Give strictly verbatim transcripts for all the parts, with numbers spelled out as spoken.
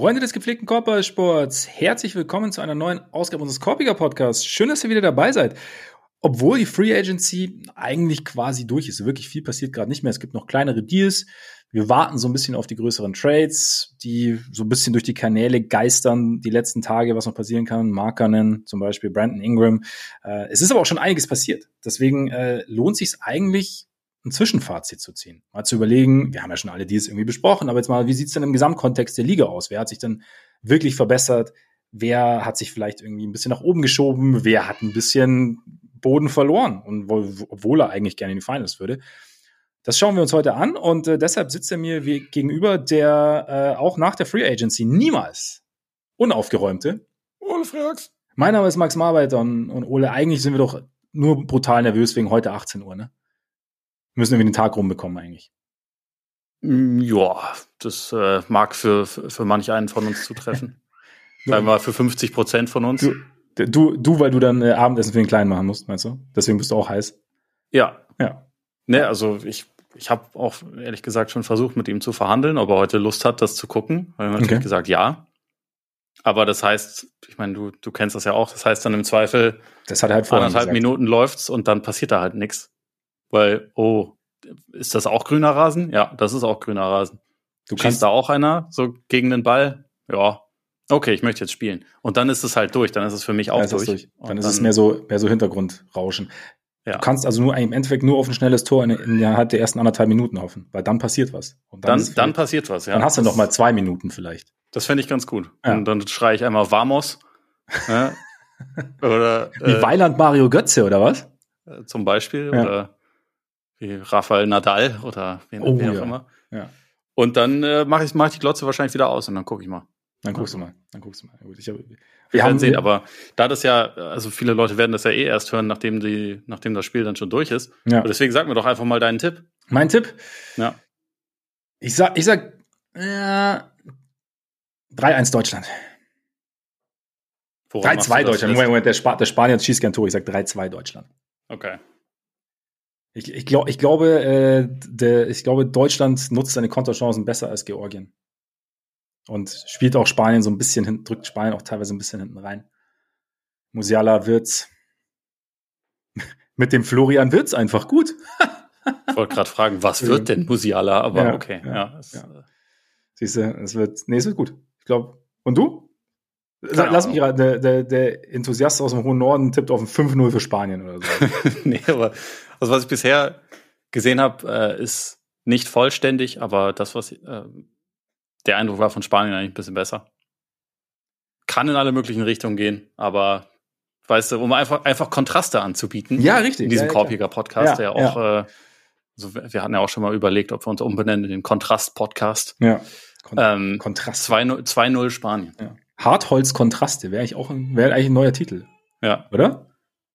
Freunde des gepflegten Korbballsports, herzlich willkommen zu einer neuen Ausgabe unseres Korbiger Podcasts. Schön, dass ihr wieder dabei seid. Obwohl die Free Agency eigentlich quasi durch ist. Wirklich viel passiert gerade nicht mehr. Es gibt noch kleinere Deals. Wir warten so ein bisschen auf die größeren Trades, die so ein bisschen durch die Kanäle geistern die letzten Tage, was noch passieren kann. Markkanen, zum Beispiel Brandon Ingram. Äh, es ist aber auch schon einiges passiert. Deswegen äh, lohnt sich es eigentlich, ein Zwischenfazit zu ziehen. Mal zu überlegen, wir haben ja schon alle Deals irgendwie besprochen, aber jetzt mal, wie sieht es denn im Gesamtkontext der Liga aus? Wer hat sich denn wirklich verbessert? Wer hat sich vielleicht irgendwie ein bisschen nach oben geschoben? Wer hat ein bisschen Boden verloren? Und wo, obwohl er eigentlich gerne in die Finals würde. Das schauen wir uns heute an und äh, deshalb sitzt er mir wie, gegenüber, der äh, auch nach der Free Agency niemals unaufgeräumte Ole Frags. Mein Name ist Max Marbeiter und, und Ole, eigentlich sind wir doch nur brutal nervös wegen heute achtzehn Uhr, ne? Wir müssen irgendwie den Tag rumbekommen eigentlich. Ja, das äh, mag für, für, für manch einen von uns zutreffen. Sagen wir für fünfzig Prozent von uns. Du, du, du, weil du dann äh, Abendessen für den Kleinen machen musst, meinst du? Deswegen bist du auch heiß? Ja. Ja. Ne, also ich, ich habe auch ehrlich gesagt schon versucht, mit ihm zu verhandeln, ob er heute Lust hat, das zu gucken. Wir haben natürlich Okay. gesagt, ja. Aber das heißt, ich meine, du, du kennst das ja auch, das heißt dann im Zweifel, das hat er halt vorhin anderthalb gesagt. Minuten läuft's und dann passiert da halt nichts. Weil, oh, ist das auch grüner Rasen? Ja, das ist auch grüner Rasen. Du kannst da auch einer so gegen den Ball? Ja. Okay, ich möchte jetzt spielen. Und dann ist es halt durch. Dann ist es für mich auch ja, durch. durch. Dann und ist dann, es mehr so, mehr so Hintergrundrauschen. Ja. Du kannst also nur im Endeffekt nur auf ein schnelles Tor in, innerhalb der ersten anderthalb Minuten hoffen, weil dann passiert was. Und dann, dann, dann passiert was, ja. Dann hast du noch mal zwei Minuten vielleicht. Das fände ich ganz gut. Ja. Und dann schreie ich einmal Vamos. äh, oder Wie äh, Weiland Mario Götze, oder was? äh, zum Beispiel. Ja. Oder wie Rafael Nadal oder wen, Oh, wen auch ja. immer. Ja. Und dann äh, mache ich, mach ich die Glotze wahrscheinlich wieder aus und dann gucke ich mal. Dann guckst du mal. Dann guckst du mal. Gut, ich hab, wir, Wir haben werden sehen, aber da das ja, also viele Leute werden das ja eh erst hören, nachdem die, nachdem das Spiel dann schon durch ist. Ja. Und deswegen sag mir doch einfach mal deinen Tipp. Mein Tipp? Ja. Ich sag, ich sag äh, drei eins Deutschland. Woran drei zwei machst du das Deutschland. fest? Moment, Moment, der, Spa der Spanier schießt gern Tor. Ich sag drei zwei Deutschland. Okay. Ich, ich, glaub, ich, glaube, äh, der, ich glaube, Deutschland nutzt seine Konterchancen besser als Georgien. Und spielt auch Spanien so ein bisschen hin, drückt Spanien auch teilweise ein bisschen hinten rein. Musiala wird's mit dem Florian wird's einfach gut. Ich wollte gerade fragen, was wird denn Musiala? Aber Ja, okay, ja, ja. Es, ja. Siehst du, es wird, nee, es wird gut. Ich glaube. Und du? Keine Lass Ahnung. mich gerade, der, der, der Enthusiast aus dem hohen Norden tippt auf ein fünf null für Spanien oder so. nee, aber also was ich bisher gesehen habe, äh, ist nicht vollständig, aber das, was äh, der Eindruck war von Spanien eigentlich ein bisschen besser. Kann in alle möglichen Richtungen gehen, aber weißt du, um einfach, einfach Kontraste anzubieten. Ja, richtig. In diesem ja, ja, Korpiger Podcast, Ja, der auch, Äh, also wir hatten ja auch schon mal überlegt, ob wir uns umbenennen in den Kontrast-Podcast. Ja. Kon Ähm, Kontrast. zwei null Spanien. Ja. Hartholz-Kontraste wäre eigentlich auch ein, wäre eigentlich ein neuer Titel. Ja. Oder?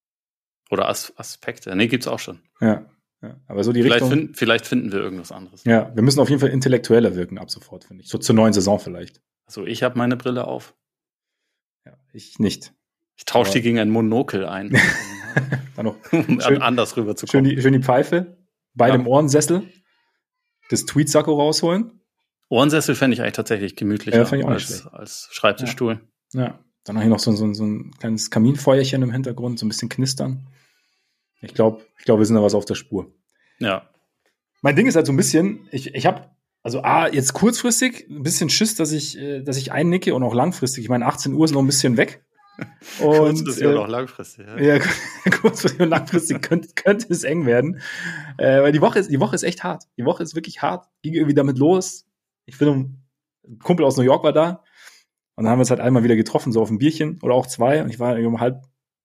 Oder As- Aspekte. Nee, gibt's auch schon. Ja. ja. Aber so die Vielleicht, Richtung. find, vielleicht finden wir irgendwas anderes. Ja, wir müssen auf jeden Fall intellektueller wirken ab sofort, finde ich. So zur neuen Saison vielleicht. Also ich habe meine Brille auf. Ja, ich nicht. Ich tausche Aber- die gegen ein Monokel ein, Dann noch um Schön- anders schön rüberzukommen. die, schön die Pfeife, beide Ja. im Ohrensessel, das Tweetsacko rausholen. Ohrensessel fände ich eigentlich tatsächlich gemütlicher Ja, fänd ich auch nicht als, schlecht. als Schreibtischstuhl. Ja. Dann noch hier noch so, so, so ein kleines Kaminfeuerchen im Hintergrund, so ein bisschen knistern. Ich glaube, ich glaub, wir sind da was auf der Spur. Ja. Mein Ding ist halt so ein bisschen, ich, ich habe, also A, jetzt kurzfristig ein bisschen Schiss, dass ich, äh, dass ich einnicke und auch langfristig. Ich meine, achtzehn Uhr ist noch ein bisschen weg. Und, Kurzfristig und äh, auch langfristig. Ja. Ja, kurzfristig und langfristig könnte, könnte es eng werden. Äh, weil die Woche ist, die Woche ist echt hart. Die Woche ist wirklich hart. Ging irgendwie damit los. Ich bin, ein Kumpel aus New York war da. Und dann haben wir uns halt einmal wieder getroffen, so auf ein Bierchen oder auch zwei. Und ich war um halb,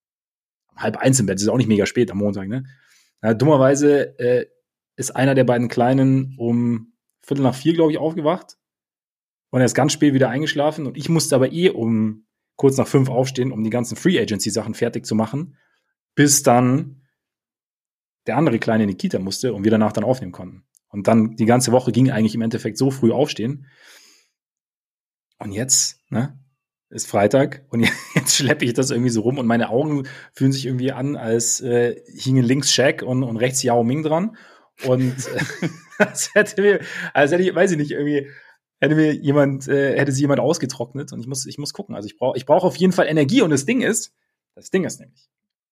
um halb eins im Bett. Das ist auch nicht mega spät am Montag, ne? Ja, dummerweise äh, ist einer der beiden Kleinen um Viertel nach vier, glaube ich, aufgewacht. Und er ist ganz spät wieder eingeschlafen. Und ich musste aber eh um kurz nach fünf aufstehen, um die ganzen Free Agency Sachen fertig zu machen, bis dann der andere Kleine in die Kita musste und wir danach dann aufnehmen konnten. Und dann die ganze Woche ging eigentlich im Endeffekt so früh aufstehen. Und jetzt, ne, ist Freitag und jetzt schleppe ich das irgendwie so rum und meine Augen fühlen sich irgendwie an, als äh, hingen links Shaq und, und rechts Yao Ming dran. Und äh, als hätte mir, als hätte ich, weiß ich nicht, irgendwie hätte mir jemand, äh, hätte sie jemand ausgetrocknet und ich muss, ich muss gucken. Also ich brauche, ich brauche auf jeden Fall Energie und das Ding ist, das Ding ist nämlich,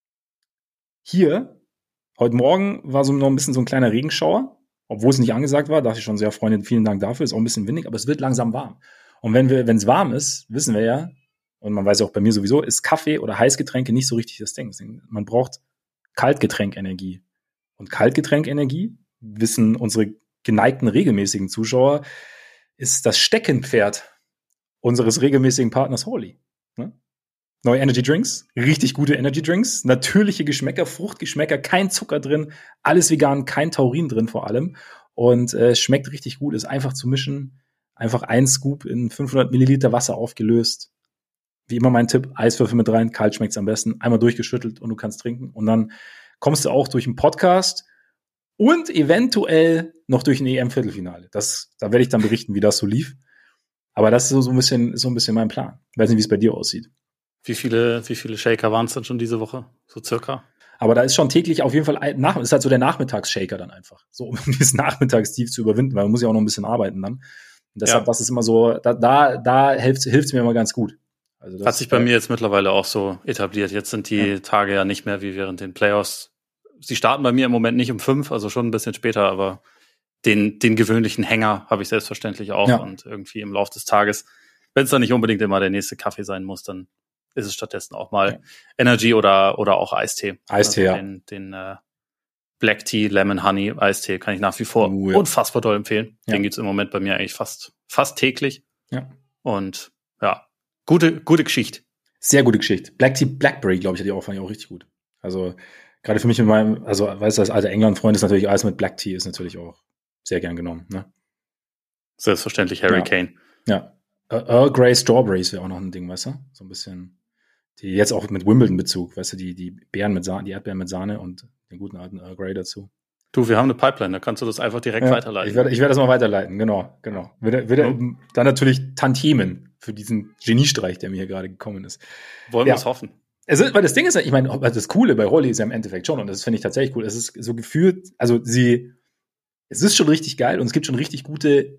hier, heute Morgen war so noch ein bisschen so ein kleiner Regenschauer, obwohl es nicht angesagt war, dachte ich schon sehr, Freunde, vielen Dank dafür, ist auch ein bisschen windig, aber es wird langsam warm. Und wenn wir, wenn es warm ist, wissen wir ja, und man weiß ja auch bei mir sowieso, ist Kaffee oder Heißgetränke nicht so richtig das Ding. Deswegen, man braucht Kaltgetränkenergie. Und Kaltgetränkenergie, wissen unsere geneigten regelmäßigen Zuschauer, ist das Steckenpferd unseres regelmäßigen Partners Holy. Ne? Neue Energy Drinks, richtig gute Energy Drinks, natürliche Geschmäcker, Fruchtgeschmäcker, kein Zucker drin, alles vegan, kein Taurin drin vor allem. Und äh, schmeckt richtig gut, ist einfach zu mischen. Einfach ein Scoop in fünfhundert Milliliter Wasser aufgelöst. Wie immer mein Tipp, Eiswürfel mit rein, kalt schmeckt's am besten. Einmal durchgeschüttelt und du kannst trinken. Und dann kommst du auch durch einen Podcast und eventuell noch durch ein E M-Viertelfinale. Das, da werde ich dann berichten, wie das so lief. Aber das ist so, so ein bisschen, so ein bisschen mein Plan. Ich weiß nicht, wie es bei dir aussieht. Wie viele, wie viele Shaker waren es dann schon diese Woche? So circa? Aber da ist schon täglich auf jeden Fall, nach, ist halt so der Nachmittagsshaker dann einfach. So, um dieses Nachmittagstief zu überwinden, weil man muss ja auch noch ein bisschen arbeiten dann. Und deshalb, ja. Das ist immer so, da, da, da hilft es mir immer ganz gut. Also das hat sich bei mir jetzt mittlerweile auch so etabliert. Jetzt sind die ja. Tage ja nicht mehr wie während den Playoffs. Sie starten bei mir im Moment nicht um fünf, also schon ein bisschen später, aber den, den gewöhnlichen Hänger habe ich selbstverständlich auch. Ja. Und irgendwie im Laufe des Tages, wenn es dann nicht unbedingt immer der nächste Kaffee sein muss, dann ist es stattdessen auch mal ja. Energy oder, oder auch Eistee. Eistee, also ja. Den, den äh, Black Tea, Lemon Honey Eistee kann ich nach wie vor uh, ja. unfassbar doll empfehlen. Ja. Den gibt's im Moment bei mir eigentlich fast, fast täglich. Ja. Und ja, Gute, gute Geschichte. Sehr gute Geschichte. Black Tea Blackberry, glaube ich, hat die auch, fand ich auch richtig gut. Also, gerade für mich mit meinem, also, weißt du, als alter England-Freund ist natürlich alles mit Black Tea ist natürlich auch sehr gern genommen, ne? Selbstverständlich Hurricane. Ja. ja. Earl Grey Strawberries wäre auch noch ein Ding, weißt du? So ein bisschen, die jetzt auch mit Wimbledon-Bezug, weißt du, die, die Beeren mit Sahne, die Erdbeeren mit Sahne und den guten alten Earl Grey dazu. Du, wir haben eine Pipeline, da kannst du das einfach direkt ja, weiterleiten. Ich werde, ich werde das mal weiterleiten, genau, genau. Würde, würde hm. dann natürlich Tantiemen für diesen Geniestreich, der mir hier gerade gekommen ist. Wollen ja. wir es hoffen. Also, weil das Ding ist, ich meine, das Coole bei Holly ist ja im Endeffekt schon, und das finde ich tatsächlich cool, es ist so gefühlt, also sie, es ist schon richtig geil und es gibt schon richtig gute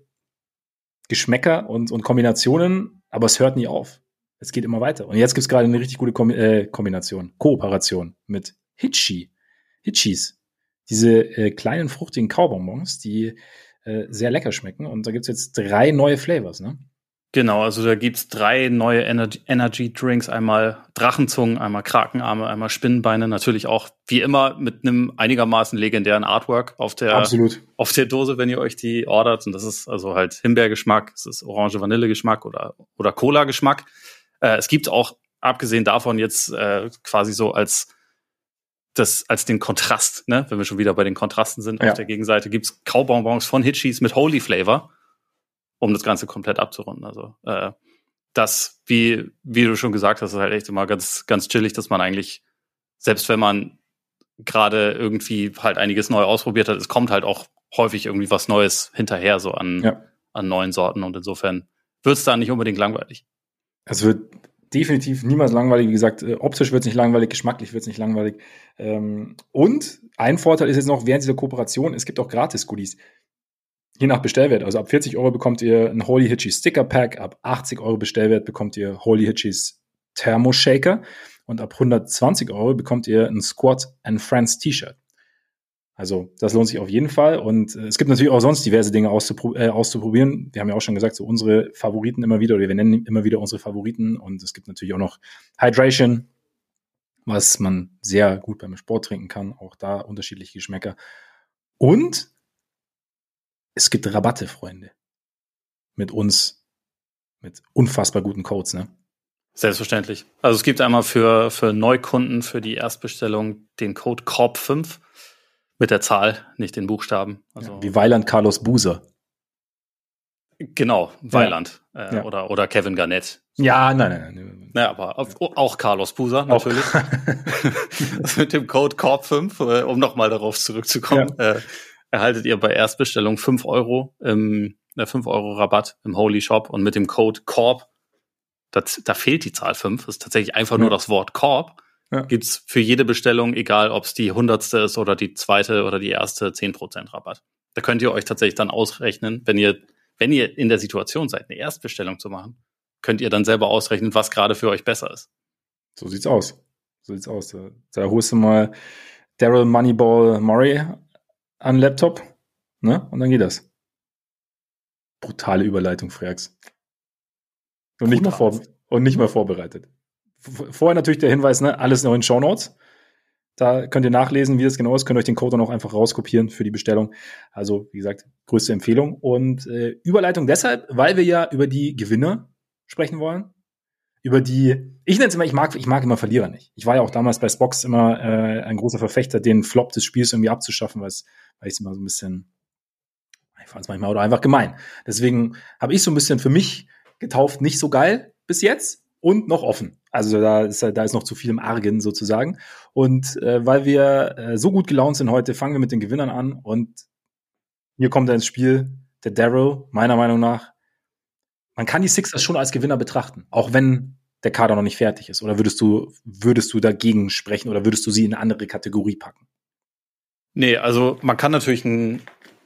Geschmäcker und, und Kombinationen, aber es hört nie auf. Es geht immer weiter. Und jetzt gibt es gerade eine richtig gute Kom- äh, Kombination, Kooperation mit Hitchi. Hitchis. Diese äh, kleinen, fruchtigen Kaubonbons, die äh, sehr lecker schmecken. Und da gibt's jetzt drei neue Flavors, ne? Genau, also da gibt's drei neue Energy, Energy Drinks. Einmal Drachenzungen, einmal Krakenarme, einmal Spinnenbeine. Natürlich auch, wie immer, mit einem einigermaßen legendären Artwork auf der, Absolut. auf der Dose, wenn ihr euch die ordert. Und das ist also halt Himbeergeschmack, es ist Orange-Vanille-Geschmack oder, oder Cola-Geschmack. Äh, es gibt auch, abgesehen davon, jetzt äh, quasi so als das als den Kontrast, ne, wenn wir schon wieder bei den Kontrasten sind, ja. Auf der Gegenseite gibt's Kaubonbons von Hitchis mit Holy Flavor, um das Ganze komplett abzurunden. Also äh, das, wie wie du schon gesagt hast, ist halt echt immer ganz ganz chillig, dass man eigentlich, selbst wenn man gerade irgendwie halt einiges neu ausprobiert hat, es kommt halt auch häufig irgendwie was Neues hinterher, so an, ja. an neuen Sorten, und insofern wird's da nicht unbedingt langweilig. Es wird definitiv niemals langweilig. Wie gesagt, äh, optisch wird es nicht langweilig, geschmacklich wird es nicht langweilig. Ähm, und ein Vorteil ist jetzt noch, während dieser Kooperation, es gibt auch Gratis-Goodies. Je nach Bestellwert. Also ab vierzig Euro bekommt ihr ein Holy Hitchis Sticker Pack, ab achtzig Euro Bestellwert bekommt ihr Holy Hitchis Thermoshaker und ab hundertzwanzig Euro bekommt ihr ein Squad and Friends T-Shirt. Also das lohnt sich auf jeden Fall. Und äh, es gibt natürlich auch sonst diverse Dinge auszupro- äh, auszuprobieren. Wir haben ja auch schon gesagt, so unsere Favoriten immer wieder, oder wir nennen immer wieder unsere Favoriten. Und es gibt natürlich auch noch Hydration, was man sehr gut beim Sport trinken kann. Auch da unterschiedliche Geschmäcker. Und es gibt Rabatte, Freunde. Mit uns, mit unfassbar guten Codes, ne? Selbstverständlich. Also es gibt einmal für, für Neukunden für die Erstbestellung den Code C O R B fünf. Mit der Zahl, nicht den Buchstaben. Also ja, wie Weiland Carlos Buser. Genau, Weiland. Ja. Äh, ja. Oder, oder Kevin Garnett. Ja, nein, nein, nein. Ja, aber auch, auch Carlos Buser, natürlich. Das mit dem Code C O R B fünf, äh, um nochmal darauf zurückzukommen, ja. äh, erhaltet ihr bei Erstbestellung fünf Euro, im, äh, fünf Euro Rabatt im Holy Shop, und mit dem Code C O R B, das, da fehlt die Zahl fünf, das ist tatsächlich einfach ja. nur das Wort C O R B. Ja. Gibt's für jede Bestellung, egal ob es die hundertste ist oder die zweite oder die erste, zehn Prozent Rabatt. Da könnt ihr euch tatsächlich dann ausrechnen, wenn ihr wenn ihr in der Situation seid, eine Erstbestellung zu machen, könnt ihr dann selber ausrechnen, was gerade für euch besser ist. So sieht's aus. So sieht's aus. Da, da holst du mal Daryl Moneyball Murray an den Laptop, ne? Und dann geht das. Brutale Überleitung, Frags. Und nicht, mal vor, und nicht mal vorbereitet. Vorher natürlich der Hinweis, ne? Alles noch in Shownotes. Da könnt ihr nachlesen, wie das genau ist. Könnt euch den Code dann auch einfach rauskopieren für die Bestellung. Also, wie gesagt, größte Empfehlung. Und äh, Überleitung deshalb, weil wir ja über die Gewinner sprechen wollen. Über die, ich nenne es immer, ich mag, ich mag immer Verlierer nicht. Ich war ja auch damals bei Spox immer äh, ein großer Verfechter, den Flop des Spiels irgendwie abzuschaffen, weil es, weil ich es immer so ein bisschen, ich fand es manchmal oder einfach gemein. Deswegen habe ich so ein bisschen für mich getauft, nicht so geil bis jetzt und noch offen. Also da ist, da ist noch zu viel im Argen sozusagen. Und äh, weil wir äh, so gut gelaunt sind heute, fangen wir mit den Gewinnern an. Und hier kommt er ins Spiel, der Daryl, meiner Meinung nach. Man kann die Sixers schon als Gewinner betrachten, auch wenn der Kader noch nicht fertig ist. Oder würdest du, würdest du dagegen sprechen oder würdest du sie in eine andere Kategorie packen? Nee, also man kann natürlich einen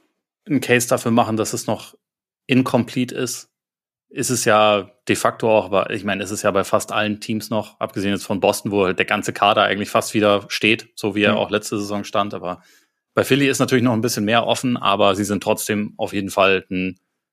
Case dafür machen, dass es noch incomplete ist. Ist es ja de facto auch, aber ich meine, es ist ja bei fast allen Teams noch, abgesehen jetzt von Boston, wo der ganze Kader eigentlich fast wieder steht, so wie er mhm. auch letzte Saison stand. Aber bei Philly ist natürlich noch ein bisschen mehr offen, aber sie sind trotzdem auf jeden Fall ein,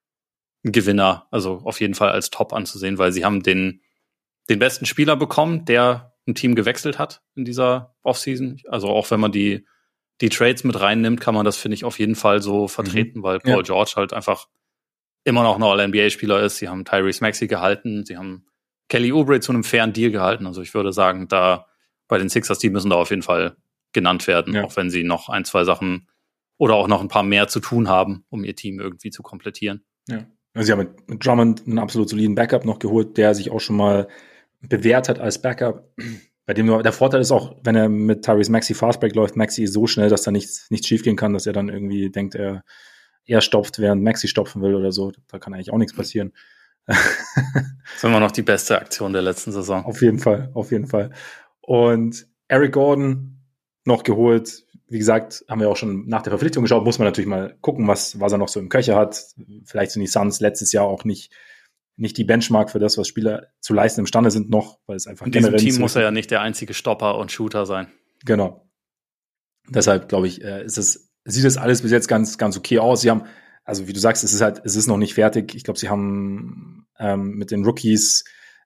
ein Gewinner, also auf jeden Fall als Top anzusehen, weil sie haben den, den besten Spieler bekommen, der ein Team gewechselt hat in dieser Offseason. Also auch wenn man die, die Trades mit reinnimmt, kann man das, finde ich, auf jeden Fall so vertreten, mhm. weil Paul ja. George halt einfach immer noch ein All-N B A-Spieler ist. Sie haben Tyrese Maxey gehalten, sie haben Kelly Oubre zu einem fairen Deal gehalten. Also ich würde sagen, da bei den Sixers, die müssen da auf jeden Fall genannt werden, ja. auch wenn sie noch ein, zwei Sachen oder auch noch ein paar mehr zu tun haben, um ihr Team irgendwie zu komplettieren. Ja. Also sie haben mit, mit Drummond einen absolut soliden Backup noch geholt, der sich auch schon mal bewährt hat als Backup. Bei dem der Vorteil ist auch, wenn er mit Tyrese Maxey Fastbreak läuft, Maxey ist so schnell, dass da nichts, nichts schief gehen kann, dass er dann irgendwie denkt, er er stopft, während Maxi stopfen will oder so. Da kann eigentlich auch nichts passieren. Das ist immer noch die beste Aktion der letzten Saison. Auf jeden Fall, auf jeden Fall. Und Eric Gordon noch geholt. Wie gesagt, haben wir auch schon nach der Verpflichtung geschaut. Muss man natürlich mal gucken, was, was er noch so im Köcher hat. Vielleicht sind die Suns letztes Jahr auch nicht, nicht die Benchmark für das, was Spieler zu leisten imstande sind noch, weil es einfach in diesem Team muss er ja nicht der einzige Stopper und Shooter sein. Genau. Deshalb, glaube ich, ist es sieht das alles bis jetzt ganz, ganz okay aus. Sie haben, also wie du sagst, es ist halt, es ist noch nicht fertig. Ich glaube, sie haben ähm, mit den Rookies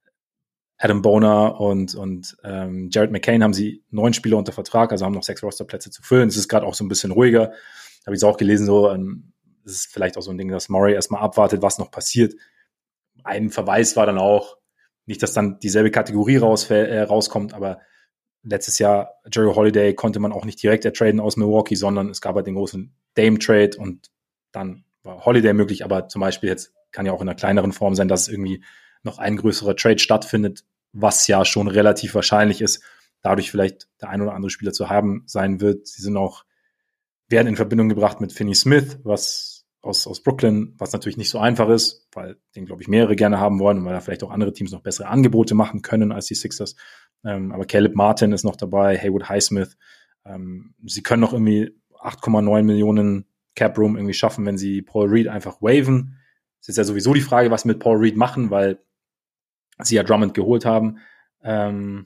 Adam Boner und und ähm, Jared McCain haben sie neun Spieler unter Vertrag, also haben noch sechs Rosterplätze zu füllen. Es ist gerade auch so ein bisschen ruhiger. Habe ich es auch gelesen, so ähm, es ist vielleicht auch so ein Ding, dass Murray erstmal abwartet, was noch passiert. Ein Verweis war dann auch, nicht, dass dann dieselbe Kategorie rausfäll, äh, rauskommt, aber letztes Jahr, Jerry Holiday konnte man auch nicht direkt ertraden aus Milwaukee, sondern es gab halt den großen Dame-Trade und dann war Holiday möglich, aber zum Beispiel jetzt kann ja auch in einer kleineren Form sein, dass irgendwie noch ein größerer Trade stattfindet, was ja schon relativ wahrscheinlich ist, dadurch vielleicht der ein oder andere Spieler zu haben sein wird. Sie sind auch, werden in Verbindung gebracht mit Finney Smith, was aus, aus Brooklyn, was natürlich nicht so einfach ist, weil den, glaube ich, mehrere gerne haben wollen und weil da vielleicht auch andere Teams noch bessere Angebote machen können als die Sixers. Ähm, aber Caleb Martin ist noch dabei, Haywood Highsmith. Ähm, sie können noch irgendwie acht Komma neun Millionen Cap Room irgendwie schaffen, wenn sie Paul Reed einfach waven. Es ist ja sowieso die Frage, was sie mit Paul Reed machen, weil sie ja Drummond geholt haben. Ähm,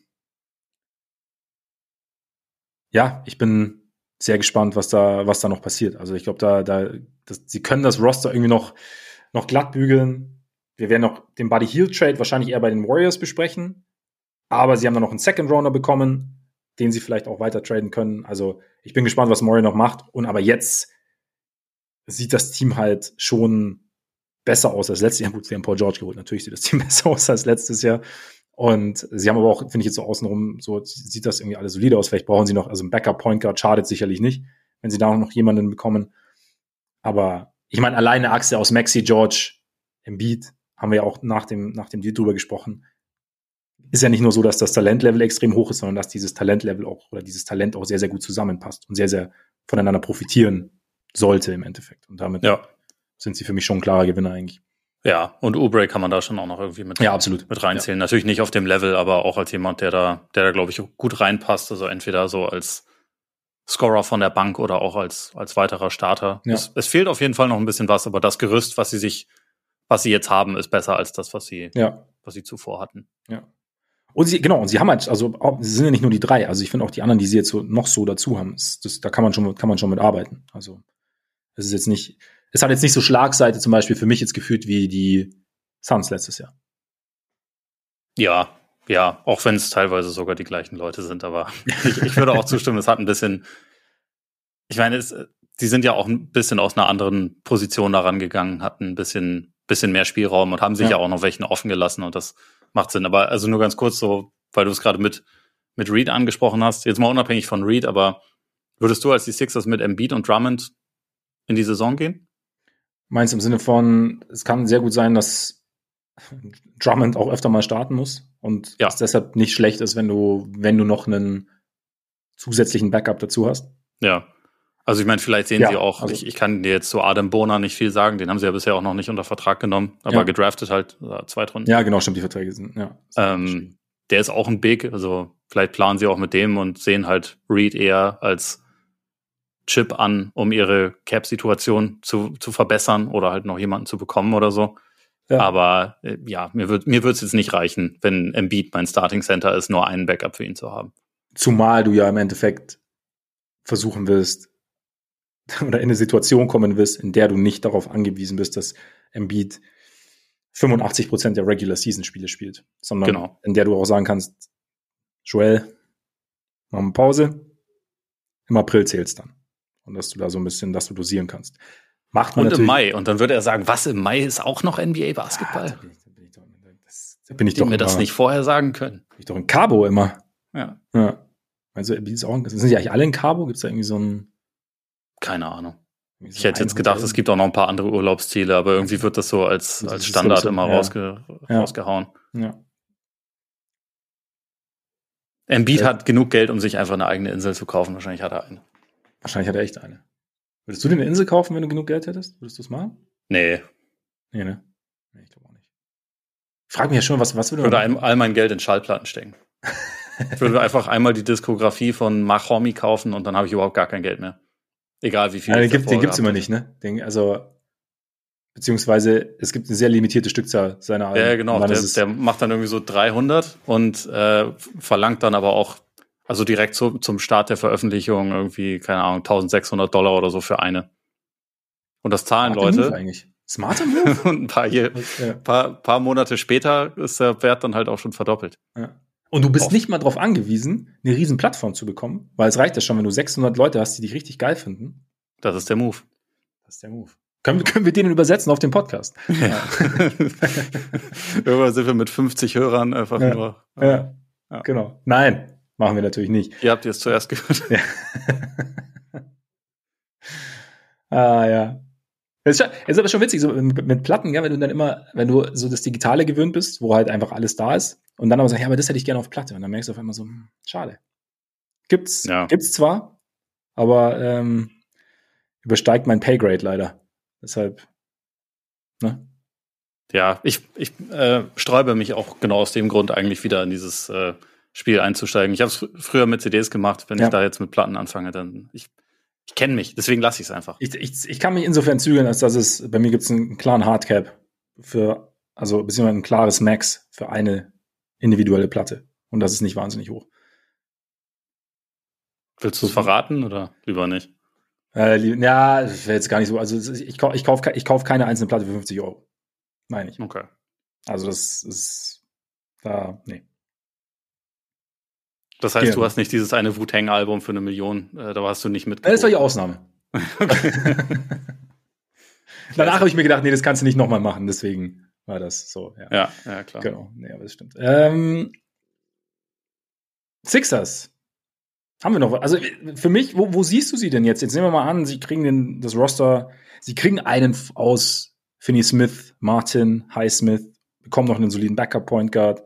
ja, ich bin sehr gespannt, was da, was da noch passiert. Also ich glaube, da, da, das, sie können das Roster irgendwie noch, noch glatt bügeln. Wir werden noch den Buddy Hield Trade wahrscheinlich eher bei den Warriors besprechen. Aber sie haben dann noch einen Second Rounder bekommen, den sie vielleicht auch weiter traden können. Also ich bin gespannt, was Murray noch macht. Und aber jetzt sieht das Team halt schon besser aus als letztes Jahr. Gut, sie haben Paul George geholt. Natürlich sieht das Team besser aus als letztes Jahr. Und sie haben aber auch, finde ich jetzt so außenrum, so sieht das irgendwie alles solide aus. Vielleicht brauchen sie noch, also ein Backup-Point Guard schadet sicherlich nicht, wenn sie da noch jemanden bekommen. Aber ich meine, alleine Achse aus Maxey, George, Embiid, haben wir ja auch nach dem, nach dem Deal drüber gesprochen. Ist ja nicht nur so, dass das Talentlevel extrem hoch ist, sondern dass dieses Talentlevel auch, oder dieses Talent auch sehr, sehr gut zusammenpasst und sehr, sehr voneinander profitieren sollte im Endeffekt. Und damit ja. sind sie für mich schon ein klarer Gewinner eigentlich. Ja, und Oubre kann man da schon auch noch irgendwie mit, ja, absolut. mit reinzählen. Ja. Natürlich nicht auf dem Level, aber auch als jemand, der da, der da, glaube ich, gut reinpasst. Also entweder so als Scorer von der Bank oder auch als, als weiterer Starter. Ja. Es, es fehlt auf jeden Fall noch ein bisschen was, aber das Gerüst, was sie sich, was sie jetzt haben, ist besser als das, was sie, Ja. was sie zuvor hatten. Ja. Und sie, genau, und sie haben halt, also auch, sie sind ja nicht nur die drei, also ich finde auch die anderen, die sie jetzt so noch so dazu haben, das, das, da kann man schon, kann man schon mit arbeiten. Also es ist jetzt nicht, es hat jetzt nicht so Schlagseite zum Beispiel für mich jetzt gefühlt wie die Suns letztes Jahr. Ja, ja, auch wenn es teilweise sogar die gleichen Leute sind, aber ich, ich würde auch zustimmen, es hat ein bisschen, ich meine, es, die sind ja auch ein bisschen aus einer anderen Position da rangegangen, hatten ein bisschen, bisschen mehr Spielraum und haben sich ja. ja auch noch welchen offen gelassen und das macht Sinn. Aber also nur ganz kurz so, weil du es gerade mit, mit Reed angesprochen hast, jetzt mal unabhängig von Reed, aber würdest du als die Sixers mit Embiid und Drummond in die Saison gehen? Meinst du im Sinne von, es kann sehr gut sein, dass Drummond auch öfter mal starten muss und ja. es deshalb nicht schlecht ist, wenn du, wenn du noch einen zusätzlichen Backup dazu hast? Ja. Also ich meine, vielleicht sehen ja, sie auch, also ich, ich kann dir jetzt zu Adem Bona nicht viel sagen, den haben sie ja bisher auch noch nicht unter Vertrag genommen, aber ja. gedraftet halt äh, Zweitrunden. Ja, genau, stimmt, die Verträge sind, ja. Ähm, der ist auch ein Big, also vielleicht planen sie auch mit dem und sehen halt Reed eher als Chip an, um ihre Cap-Situation zu, zu verbessern oder halt noch jemanden zu bekommen oder so. Ja. Aber äh, ja, mir wird mir wird's jetzt nicht reichen, wenn Embiid mein Starting Center ist, nur einen Backup für ihn zu haben. Zumal du ja im Endeffekt versuchen willst oder in eine Situation kommen wirst, in der du nicht darauf angewiesen bist, dass Embiid fünfundachtzig Prozent der Regular-Season-Spiele spielt, sondern genau. in der du auch sagen kannst, Joel, machen wir Pause, im April zählt's dann. Und dass du da so ein bisschen, dass du dosieren kannst. Macht man und natürlich. im Mai. Und dann würde er sagen, was, im Mai ist auch noch N B A-Basketball? Ja, da bin ich, da bin ich doch, das, da bin ich Die doch mir immer, das nicht vorher sagen können. Bin ich doch in Cabo immer. Ja. ja. Also, ist auch, sind die eigentlich alle in Cabo? Gibt es da irgendwie so ein... Keine Ahnung. So ich hätte jetzt Hotel? gedacht, es gibt auch noch ein paar andere Urlaubsziele, aber irgendwie wird das so als, das als Standard so, immer ja. rausge, ja. rausgehauen. Ja. Embiid äh, hat genug Geld, um sich einfach eine eigene Insel zu kaufen. Wahrscheinlich hat er eine. Wahrscheinlich hat er echt eine. Würdest du dir eine Insel kaufen, wenn du genug Geld hättest? Würdest du es machen? Nee. Nee, ne? Nee, ich glaube auch nicht. Ich frage mich ja schon, was, was würde ich würde all, all mein Geld in Schallplatten stecken. Ich würde einfach einmal die Diskografie von Mahomi kaufen und dann habe ich überhaupt gar kein Geld mehr. Egal wie viel. Ja, den gibt, den gibt's immer nicht, ne? Den, also, beziehungsweise, es gibt eine sehr limitierte Stückzahl seiner Alben. Ja, genau. Der, der macht dann irgendwie so dreihundert und äh, verlangt dann aber auch, also direkt zu, zum Start der Veröffentlichung irgendwie, keine Ahnung, eintausendsechshundert Dollar oder so für eine. Und das zahlen Smarter Leute. Move eigentlich. Smarter Move? Und ein paar, hier, ja. paar, paar Monate später ist der Wert dann halt auch schon verdoppelt. Ja. Und du bist Oft. nicht mal darauf angewiesen, eine riesen Plattform zu bekommen, weil es reicht ja schon, wenn du sechshundert Leute hast, die dich richtig geil finden. Das ist der Move. Das ist der Move. Können, können wir den übersetzen auf den Podcast? Ja. Irgendwann sind wir mit fünfzig Hörern einfach ja. nur. Äh, ja. ja, genau. Nein, machen wir natürlich nicht. Ihr habt es zuerst gehört. Ja. ah, ja. Es ist, ist aber schon witzig, so mit, mit Platten, ja, wenn du dann immer, wenn du so das Digitale gewöhnt bist, wo halt einfach alles da ist, und dann aber sagst, ja, aber das hätte ich gerne auf Platte. Und dann merkst du auf einmal so, hm, schade. Gibt's, ja. gibt's zwar, aber ähm, übersteigt mein Paygrade leider. Deshalb, ne? Ja, ich, ich äh, sträube mich auch genau aus dem Grund eigentlich wieder in dieses äh, Spiel einzusteigen. Ich habe es fr- früher mit C Ds gemacht, wenn ja. ich da jetzt mit Platten anfange, dann ich Ich kenne mich, deswegen lasse ich es einfach. Ich, ich, ich kann mich insofern zügeln, als dass es, bei mir gibt es einen klaren Hardcap für, also beziehungsweise ein klares Max für eine individuelle Platte. Und das ist nicht wahnsinnig hoch. Willst du es verraten oder lieber nicht? Äh, ja, das wäre jetzt gar nicht so. Also ich, ich kaufe ich kauf keine einzelne Platte für fünfzig Euro. Meine ich. Okay. Also das ist da, nee. Das heißt, ja. du hast nicht dieses eine Wu-Tang-Album für eine Million, äh, da warst du nicht mit. Das war die Ausnahme. Danach habe ich mir gedacht, nee, das kannst du nicht nochmal machen, deswegen war das so. Ja, ja, ja klar. Genau, nee, aber das stimmt. Ähm, Sixers. Haben wir noch was? Also für mich, wo, wo siehst du sie denn jetzt? Jetzt nehmen wir mal an, sie kriegen den, das Roster, sie kriegen einen aus Finney Smith, Martin, Highsmith, bekommen noch einen soliden Backup-Point Guard.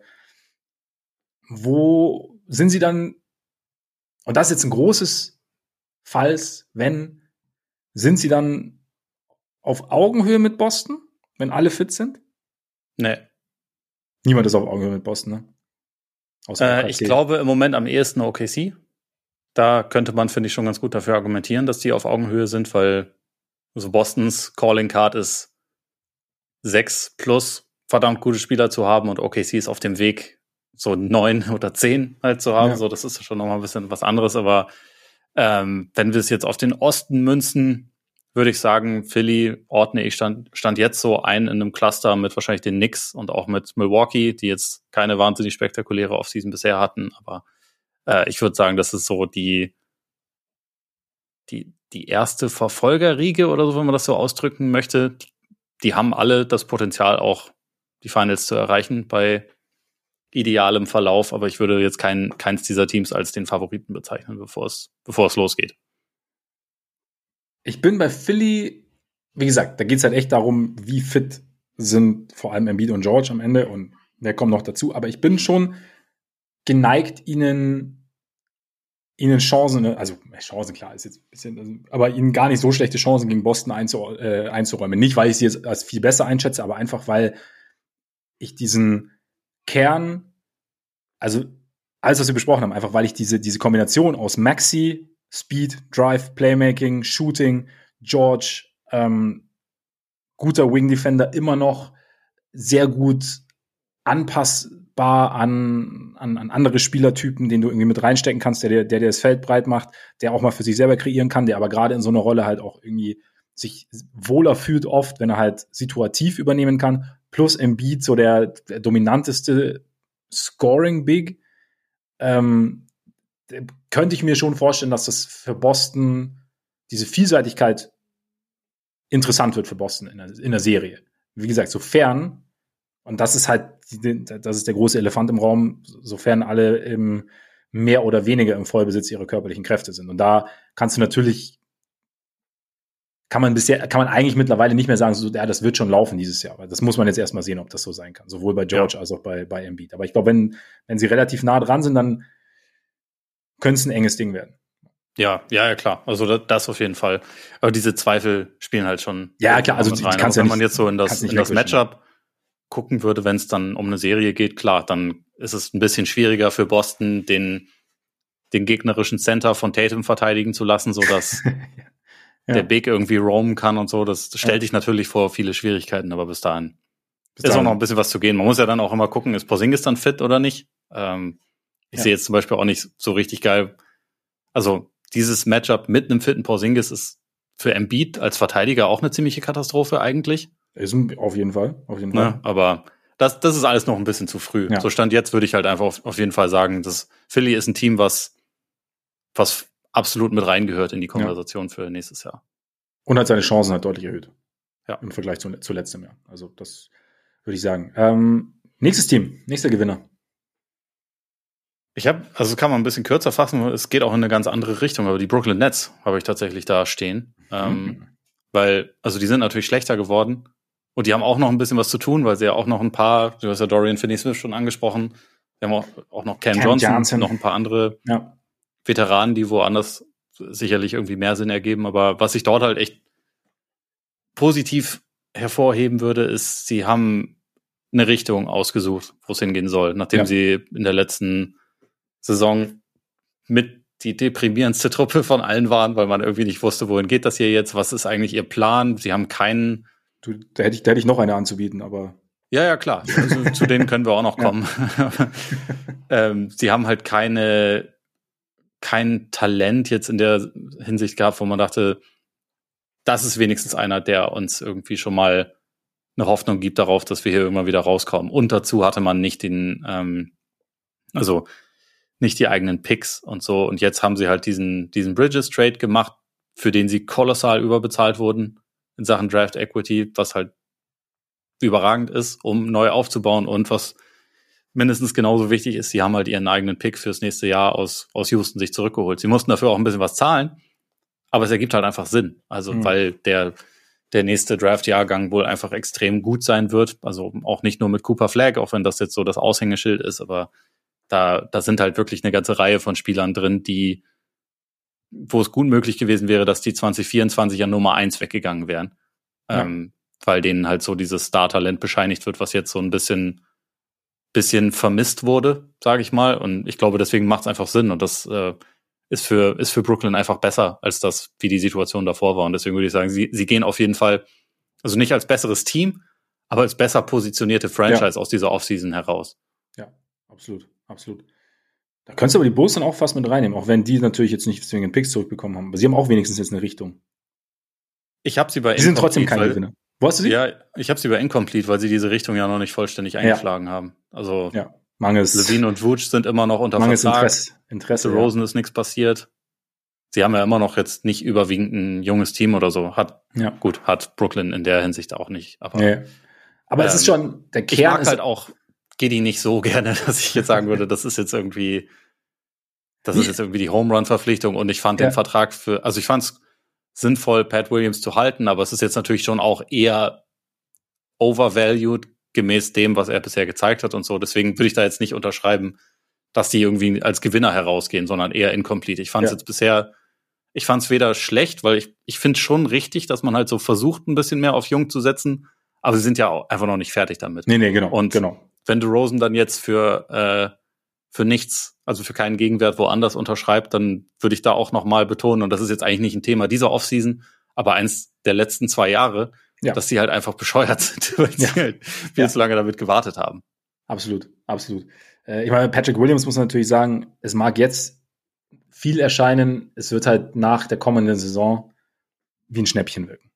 Wo sind sie dann, und das ist jetzt ein großes Falls, wenn, sind sie dann auf Augenhöhe mit Boston, wenn alle fit sind? Nee. Niemand ist auf Augenhöhe mit Boston, ne? Äh, ich glaube im Moment am ehesten O K C. da könnte man, finde ich, schon ganz gut dafür argumentieren, dass die auf Augenhöhe sind, weil also Bostons Calling Card ist sechs plus verdammt gute Spieler zu haben und O K C ist auf dem Weg, so neun oder zehn halt zu haben. Ja. So, das ist schon nochmal ein bisschen was anderes, aber ähm, wenn wir es jetzt auf den Osten münzen, würde ich sagen, Philly ordne ich stand, stand jetzt so ein in einem Cluster mit wahrscheinlich den Knicks und auch mit Milwaukee, die jetzt keine wahnsinnig spektakuläre Offseason bisher hatten, aber äh, ich würde sagen, das ist so die die die erste Verfolgerriege oder so, wenn man das so ausdrücken möchte. Die, die haben alle das Potenzial, auch die Finals zu erreichen bei idealem Verlauf, aber ich würde jetzt kein, keins dieser Teams als den Favoriten bezeichnen, bevor es, bevor es losgeht. Ich bin bei Philly, wie gesagt, da geht es halt echt darum, wie fit sind vor allem Embiid und George am Ende und wer kommt noch dazu, aber ich bin schon geneigt, ihnen ihnen Chancen, also Chancen, klar, ist jetzt ein bisschen, aber ihnen gar nicht so schlechte Chancen gegen Boston einzu, äh, einzuräumen. Nicht, weil ich sie jetzt als viel besser einschätze, aber einfach, weil ich diesen Kern, also alles, was wir besprochen haben, einfach weil ich diese, diese Kombination aus Maxi, Speed, Drive, Playmaking, Shooting, George, ähm, guter Wing Defender, immer noch sehr gut anpassbar an, an, an andere Spielertypen, den du irgendwie mit reinstecken kannst, der, der, der das Feld breit macht, der auch mal für sich selber kreieren kann, der aber gerade in so einer Rolle halt auch irgendwie sich wohler fühlt oft, wenn er halt situativ übernehmen kann. Plus Embiid, so der, der dominanteste Scoring-Big. Ähm, könnte ich mir schon vorstellen, dass das für Boston diese Vielseitigkeit interessant wird für Boston in der, in der Serie. Wie gesagt, sofern, und das ist halt, das ist der große Elefant im Raum, sofern alle im mehr oder weniger im Vollbesitz ihrer körperlichen Kräfte sind. Und da kannst du natürlich, kann man bisher, kann man eigentlich mittlerweile nicht mehr sagen, so, ja, das wird schon laufen dieses Jahr. Aber das muss man jetzt erstmal sehen, ob das so sein kann. Sowohl bei George ja. als auch bei, bei Embiid. Aber ich glaube, wenn, wenn sie relativ nah dran sind, dann könnte es ein enges Ding werden. Ja, ja, ja, klar. Also das, das auf jeden Fall. Aber diese Zweifel spielen halt schon. Ja, klar. Also die, die kannst wenn ja man nicht, jetzt so in das, in das Matchup gucken würde, wenn es dann um eine Serie geht, klar, dann ist es ein bisschen schwieriger für Boston, den, den gegnerischen Center von Tatum verteidigen zu lassen, sodass ja. der Big irgendwie roamen kann und so. Das stellt ja. dich natürlich vor viele Schwierigkeiten, aber bis dahin bis ist dahin. auch noch ein bisschen was zu gehen. Man muss ja dann auch immer gucken, ist Porzingis dann fit oder nicht? Ähm, ich ja. sehe jetzt zum Beispiel auch nicht so richtig geil. Also dieses Matchup mit einem fitten Porzingis ist für Embiid als Verteidiger auch eine ziemliche Katastrophe eigentlich. Ist auf jeden Fall, auf jeden Fall. Ja, aber das, das ist alles noch ein bisschen zu früh. Ja. So Stand jetzt würde ich halt einfach auf, auf jeden Fall sagen, dass Philly ist ein Team, was, was absolut mit reingehört in die Konversation ja. für nächstes Jahr. Und hat seine Chancen halt deutlich erhöht. Ja. Im Vergleich zu, zu letztem Jahr. Also das würde ich sagen. Ähm, nächstes Team, nächster Gewinner. Ich habe, also kann man ein bisschen kürzer fassen, es geht auch in eine ganz andere Richtung, aber die Brooklyn Nets habe ich tatsächlich da stehen. Mhm. Ähm, weil, also die sind natürlich schlechter geworden und die haben auch noch ein bisschen was zu tun, weil sie ja auch noch ein paar, du hast ja Dorian Finney-Smith schon angesprochen, wir haben auch, auch noch Cam, Cam Johnson, Johnson, noch ein paar andere ja. Veteranen, die woanders sicherlich irgendwie mehr Sinn ergeben, aber was ich dort halt echt positiv hervorheben würde, ist, sie haben eine Richtung ausgesucht, wo es hingehen soll, nachdem ja. sie in der letzten Saison mit die deprimierendste Truppe von allen waren, weil man irgendwie nicht wusste, wohin geht das hier jetzt, was ist eigentlich ihr Plan, sie haben keinen... Du, da, hätte ich, da hätte ich noch eine anzubieten, aber... Ja, ja, klar, also, zu denen können wir auch noch kommen. ähm, sie haben halt keine kein Talent jetzt in der Hinsicht gehabt, wo man dachte, das ist wenigstens einer, der uns irgendwie schon mal eine Hoffnung gibt darauf, dass wir hier irgendwann wieder rauskommen. Und dazu hatte man nicht den, ähm, also nicht die eigenen Picks und so. Und jetzt haben sie halt diesen, diesen Bridges-Trade gemacht, für den sie kolossal überbezahlt wurden in Sachen Draft Equity, was halt überragend ist, um neu aufzubauen. Und was mindestens genauso wichtig ist, sie haben halt ihren eigenen Pick fürs nächste Jahr aus, aus Houston sich zurückgeholt. Sie mussten dafür auch ein bisschen was zahlen, aber es ergibt halt einfach Sinn. Also, mhm. weil der, der nächste Draft-Jahrgang wohl einfach extrem gut sein wird. Also auch nicht nur mit Cooper Flagg, auch wenn das jetzt so das Aushängeschild ist, aber da, da sind halt wirklich eine ganze Reihe von Spielern drin, die, wo es gut möglich gewesen wäre, dass die zwanzig vierundzwanzig an Nummer eins weggegangen wären. Ja. Ähm, weil denen halt so dieses Star-Talent bescheinigt wird, was jetzt so ein bisschen, bisschen vermisst wurde, sage ich mal. Und ich glaube, deswegen macht es einfach Sinn. Und das äh, ist für, ist für Brooklyn einfach besser als das, wie die Situation davor war. Und deswegen würde ich sagen, sie, sie gehen auf jeden Fall, also nicht als besseres Team, aber als besser positionierte Franchise ja. aus dieser Offseason heraus. Ja, absolut, absolut. Da könntest du aber die Bulls dann auch fast mit reinnehmen, auch wenn die natürlich jetzt nicht zwingend Picks zurückbekommen haben. Aber sie haben auch wenigstens jetzt eine Richtung. Ich habe sie bei Die sind trotzdem keine Gewinner. Wo hast du sie? Ja, ich habe sie bei Incomplete, weil sie diese Richtung ja noch nicht vollständig eingeschlagen ja. haben. Also ja. Mangels Levine und Vooch sind immer noch unter Mangels Vertrag. Interesse. Interesse Rosen ja. ist nichts passiert. Sie haben ja immer noch jetzt nicht überwiegend ein junges Team oder so. Hat ja. gut, hat Brooklyn in der Hinsicht auch nicht. Aber, ja. aber ähm, es ist schon, der Kern ich mag ist halt auch Giddey nicht so gerne, dass ich jetzt sagen würde, das ist jetzt irgendwie, das ist jetzt irgendwie die Home-Run-Verpflichtung und ich fand ja. den Vertrag für, also ich fand es sinnvoll, Pat Williams zu halten, aber es ist jetzt natürlich schon auch eher overvalued gemäß dem, was er bisher gezeigt hat und so. Deswegen würde ich da jetzt nicht unterschreiben, dass die irgendwie als Gewinner herausgehen, sondern eher incomplete. Ich fand es ja. jetzt bisher, ich fand es weder schlecht, weil ich, ich finde schon richtig, dass man halt so versucht, ein bisschen mehr auf Jung zu setzen, aber sie sind ja auch einfach noch nicht fertig damit. Nee, nee, genau. Und genau. wenn DeRozan dann jetzt für, äh, für nichts, also für keinen Gegenwert woanders unterschreibt, dann würde ich da auch nochmal betonen, und das ist jetzt eigentlich nicht ein Thema dieser Offseason, aber eins der letzten zwei Jahre, ja. dass sie halt einfach bescheuert sind, weil sie ja. halt viel ja. zu lange damit gewartet haben. Absolut, absolut. Äh, ich meine, Patrick Williams muss natürlich sagen, es mag jetzt viel erscheinen, es wird halt nach der kommenden Saison wie ein Schnäppchen wirken.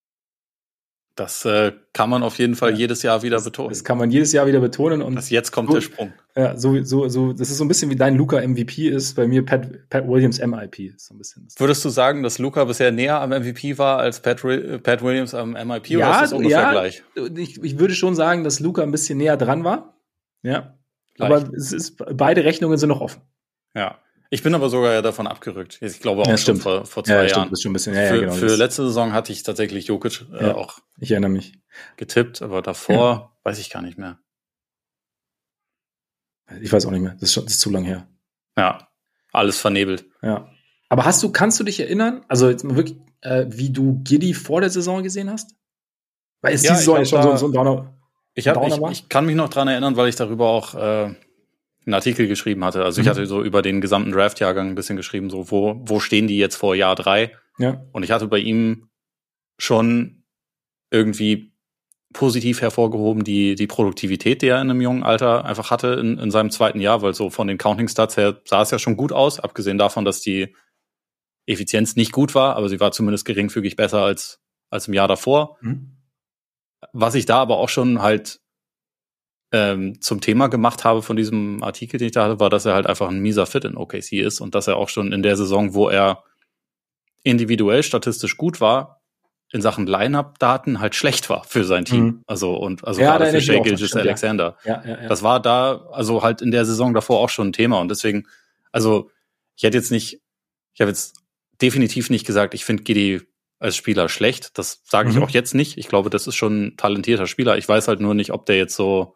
Das äh, kann man auf jeden Fall ja. jedes Jahr wieder das, betonen. Das kann man jedes Jahr wieder betonen. Und das jetzt kommt so, der Sprung. Ja, so, so, so, das ist so ein bisschen wie dein Luka M V P ist, bei mir Pat, Pat Williams M I P. So ein bisschen. Würdest du sagen, dass Luka bisher näher am M V P war als Pat, Pat Williams am M I P? Ja, oder ist das ungefähr ja, gleich? Ich, ich würde schon sagen, dass Luka ein bisschen näher dran war. Ja. Gleich. Aber es ist, beide Rechnungen sind noch offen. Ja. Ich bin aber sogar ja davon abgerückt. Ich glaube auch ja, schon vor, vor zwei ja, Jahren. Stimmt, das ist schon ein bisschen, ja, für ja, genau, für letzte Saison hatte ich tatsächlich Jokic äh, ja, auch ich erinnere mich. getippt, aber davor ja. weiß ich gar nicht mehr. Ich weiß auch nicht mehr. Das ist, schon, das ist zu lang her. Ja, alles vernebelt. Ja. Aber hast du, kannst du dich erinnern, also jetzt mal wirklich, äh, wie du Giddey vor der Saison gesehen hast? Weil ist ja, die Saison schon da, so, so ein Downer? Ich, hab, ich, ich kann mich noch dran erinnern, weil ich darüber auch äh, einen Artikel geschrieben hatte. Also ich mhm. hatte so über den gesamten Draft-Jahrgang ein bisschen geschrieben, so wo, wo stehen die jetzt vor Jahr drei? Ja. Und ich hatte bei ihm schon irgendwie positiv hervorgehoben die, die Produktivität, die er in einem jungen Alter einfach hatte in, in seinem zweiten Jahr, weil so von den Counting-Stats her sah es ja schon gut aus, abgesehen davon, dass die Effizienz nicht gut war, aber sie war zumindest geringfügig besser als, als im Jahr davor. Mhm. Was ich da aber auch schon halt ähm, zum Thema gemacht habe von diesem Artikel, den ich da hatte, war, dass er halt einfach ein mieser Fit in O K C ist und dass er auch schon in der Saison, wo er individuell statistisch gut war, in Sachen Line-Up-Daten halt schlecht war für sein Team. Mhm. Also und also ja, gerade für Shai Gilgeous-Alexander. Ja. Ja, ja, ja. Das war da also halt in der Saison davor auch schon ein Thema und deswegen, also ich hätte jetzt nicht, ich habe jetzt definitiv nicht gesagt, ich finde Giddey als Spieler schlecht. Das sage ich mhm. auch jetzt nicht. Ich glaube, das ist schon ein talentierter Spieler. Ich weiß halt nur nicht, ob der jetzt so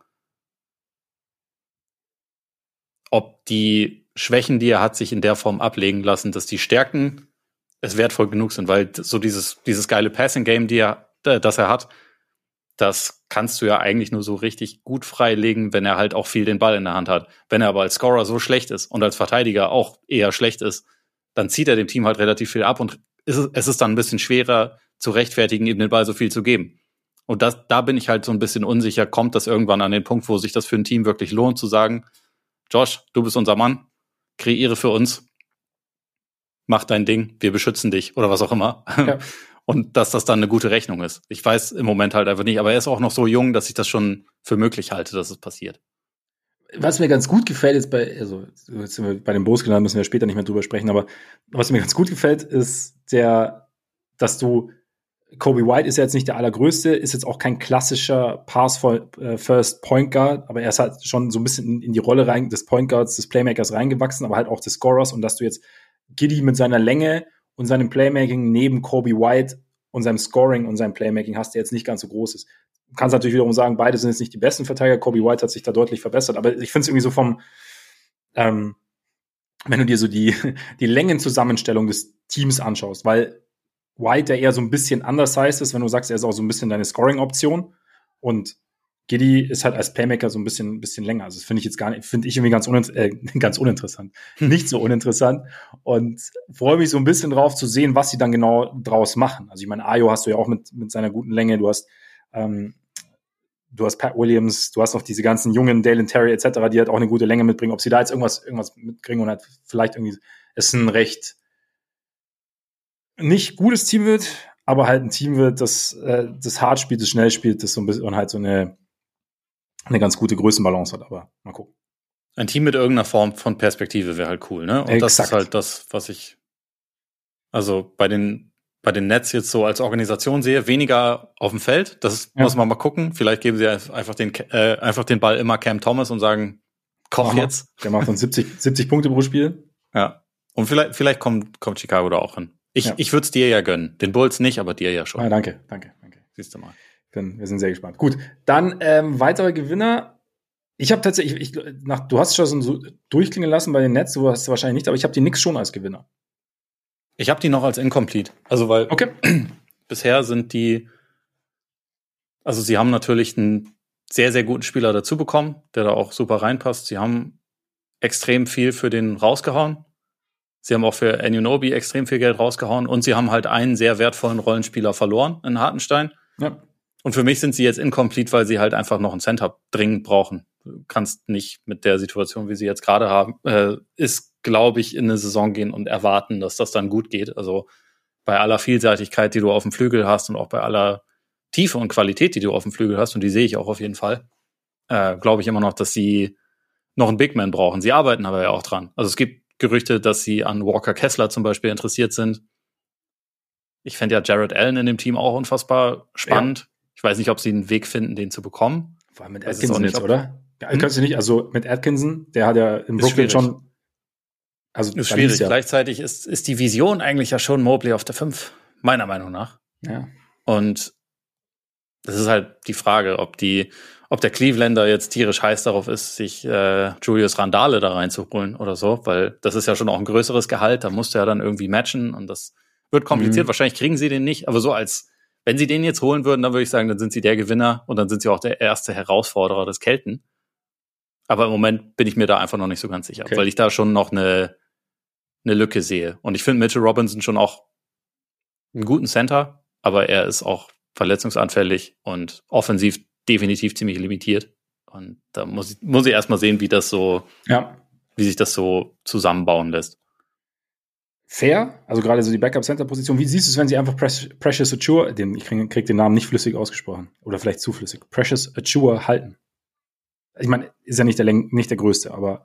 ob die Schwächen, die er hat, sich in der Form ablegen lassen, dass die Stärken es wertvoll genug sind, weil so dieses dieses geile Passing-Game, die er, das er hat, das kannst du ja eigentlich nur so richtig gut freilegen, wenn er halt auch viel den Ball in der Hand hat. Wenn er aber als Scorer so schlecht ist und als Verteidiger auch eher schlecht ist, dann zieht er dem Team halt relativ viel ab und es ist dann ein bisschen schwerer zu rechtfertigen, ihm den Ball so viel zu geben. Und das, da bin ich halt so ein bisschen unsicher, kommt das irgendwann an den Punkt, wo sich das für ein Team wirklich lohnt, zu sagen, Josh, du bist unser Mann, kreiere für uns, mach dein Ding, wir beschützen dich oder was auch immer. Ja. Und dass das dann eine gute Rechnung ist. Ich weiß im Moment halt einfach nicht, aber er ist auch noch so jung, dass ich das schon für möglich halte, dass es passiert. Was mir ganz gut gefällt, ist bei, also jetzt sind wir bei den Bulls gelandet, müssen wir später nicht mehr drüber sprechen, aber was mir ganz gut gefällt, ist der, dass du, Kobe White ist ja jetzt nicht der allergrößte, ist jetzt auch kein klassischer Pass-First Point Guard, aber er ist halt schon so ein bisschen in die Rolle rein, des Point Guards, des Playmakers reingewachsen, aber halt auch des Scorers und dass du jetzt Giddey mit seiner Länge und seinem Playmaking neben Kobe White und seinem Scoring und seinem Playmaking hast, der jetzt nicht ganz so groß ist. Du kannst natürlich wiederum sagen, beide sind jetzt nicht die besten Verteidiger. Kobe White hat sich da deutlich verbessert. Aber ich finde es irgendwie so vom, ähm, wenn du dir so die, die Längenzusammenstellung des Teams anschaust, weil White, der eher so ein bisschen undersized ist, wenn du sagst, er ist auch so ein bisschen deine Scoring-Option und Giddey ist halt als Playmaker so ein bisschen, bisschen länger. Also das finde ich jetzt gar nicht, finde ich irgendwie ganz, uninter- äh, ganz uninteressant. Nicht so uninteressant. Und freue mich so ein bisschen drauf zu sehen, was sie dann genau draus machen. Also ich meine, Ayo hast du ja auch mit, mit seiner guten Länge. Du hast, ähm, du hast Pat Williams, du hast noch diese ganzen jungen Dalen Terry et cetera, die halt auch eine gute Länge mitbringen. Ob sie da jetzt irgendwas, irgendwas mitkriegen und halt vielleicht irgendwie, es ein recht nicht gutes Team wird, aber halt ein Team wird, das, äh, das hart spielt, das schnell spielt, das so ein bisschen und halt so eine, eine ganz gute Größenbalance hat, aber mal gucken. Ein Team mit irgendeiner Form von Perspektive wäre halt cool, ne? Und Exakt. Das ist halt das, was ich also bei den bei den Nets jetzt so als Organisation sehe, weniger auf dem Feld. Das Ja. muss man mal gucken. Vielleicht geben sie einfach den äh, einfach den Ball immer Cam Thomas und sagen, koch jetzt. Der macht uns siebzig, siebzig Punkte pro Spiel. Ja. Und vielleicht vielleicht kommt kommt Chicago da auch hin. Ich Ja. ich würde es dir ja gönnen. Den Bulls nicht, aber dir ja schon. Ah, danke, danke, danke. Siehst du mal. Bin, wir sind sehr gespannt. Gut, dann ähm, weitere Gewinner. Ich habe tatsächlich, ich, nach, du hast schon so durchklingen lassen bei den Nets, du hast wahrscheinlich nicht, aber ich habe die Knicks schon als Gewinner. Ich habe die noch als incomplete. Also weil Okay. bisher sind die, also sie haben natürlich einen sehr, sehr guten Spieler dazu bekommen, der da auch super reinpasst. Sie haben extrem viel für den rausgehauen. Sie haben auch für Anunoby extrem viel Geld rausgehauen und sie haben halt einen sehr wertvollen Rollenspieler verloren in Hartenstein. Ja. Und für mich sind sie jetzt incomplete, weil sie halt einfach noch einen Center dringend brauchen. Du kannst nicht mit der Situation, wie sie jetzt gerade haben, äh, ist, glaube ich, in eine Saison gehen und erwarten, dass das dann gut geht. Also bei aller Vielseitigkeit, die du auf dem Flügel hast und auch bei aller Tiefe und Qualität, die du auf dem Flügel hast, und die sehe ich auch auf jeden Fall, äh, glaube ich immer noch, dass sie noch einen Big Man brauchen. Sie arbeiten aber ja auch dran. Also es gibt Gerüchte, dass sie an Walker Kessler zum Beispiel interessiert sind. Ich fände ja Jared Allen in dem Team auch unfassbar spannend. Ja. Ich weiß nicht, ob sie einen Weg finden, den zu bekommen. Vor allem mit Atkinson jetzt, oder? Ja, hm? Kannst du nicht, also mit Atkinson, der hat ja in ist Brooklyn schwierig. schon. Also ist schwierig. Ja. Gleichzeitig ist, ist die Vision eigentlich ja schon Mobley auf der fünf, meiner Meinung nach. Ja. Und das ist halt die Frage, ob die, ob der Clevelander jetzt tierisch heiß darauf ist, sich äh, Julius Randle da reinzuholen oder so, weil das ist ja schon auch ein größeres Gehalt, da musst du ja dann irgendwie matchen und das wird kompliziert. Mhm. Wahrscheinlich kriegen sie den nicht, aber so als, wenn sie den jetzt holen würden, dann würde ich sagen, dann sind sie der Gewinner und dann sind sie auch der erste Herausforderer des Kelten. Aber im Moment bin ich mir da einfach noch nicht so ganz sicher, okay. weil ich da schon noch eine, eine Lücke sehe. Und ich finde Mitchell Robinson schon auch einen guten Center, aber er ist auch verletzungsanfällig und offensiv definitiv ziemlich limitiert. Und da muss ich, muss ich erstmal sehen, wie das so, ja. wie sich das so zusammenbauen lässt. Fair, also gerade so die Backup-Center-Position. Wie siehst du es, wenn sie einfach Precious Achiuwa, den, ich kriege krieg den Namen nicht flüssig ausgesprochen, oder vielleicht zu flüssig, Precious Achiuwa halten? Ich meine, ist ja nicht der, nicht der Größte, aber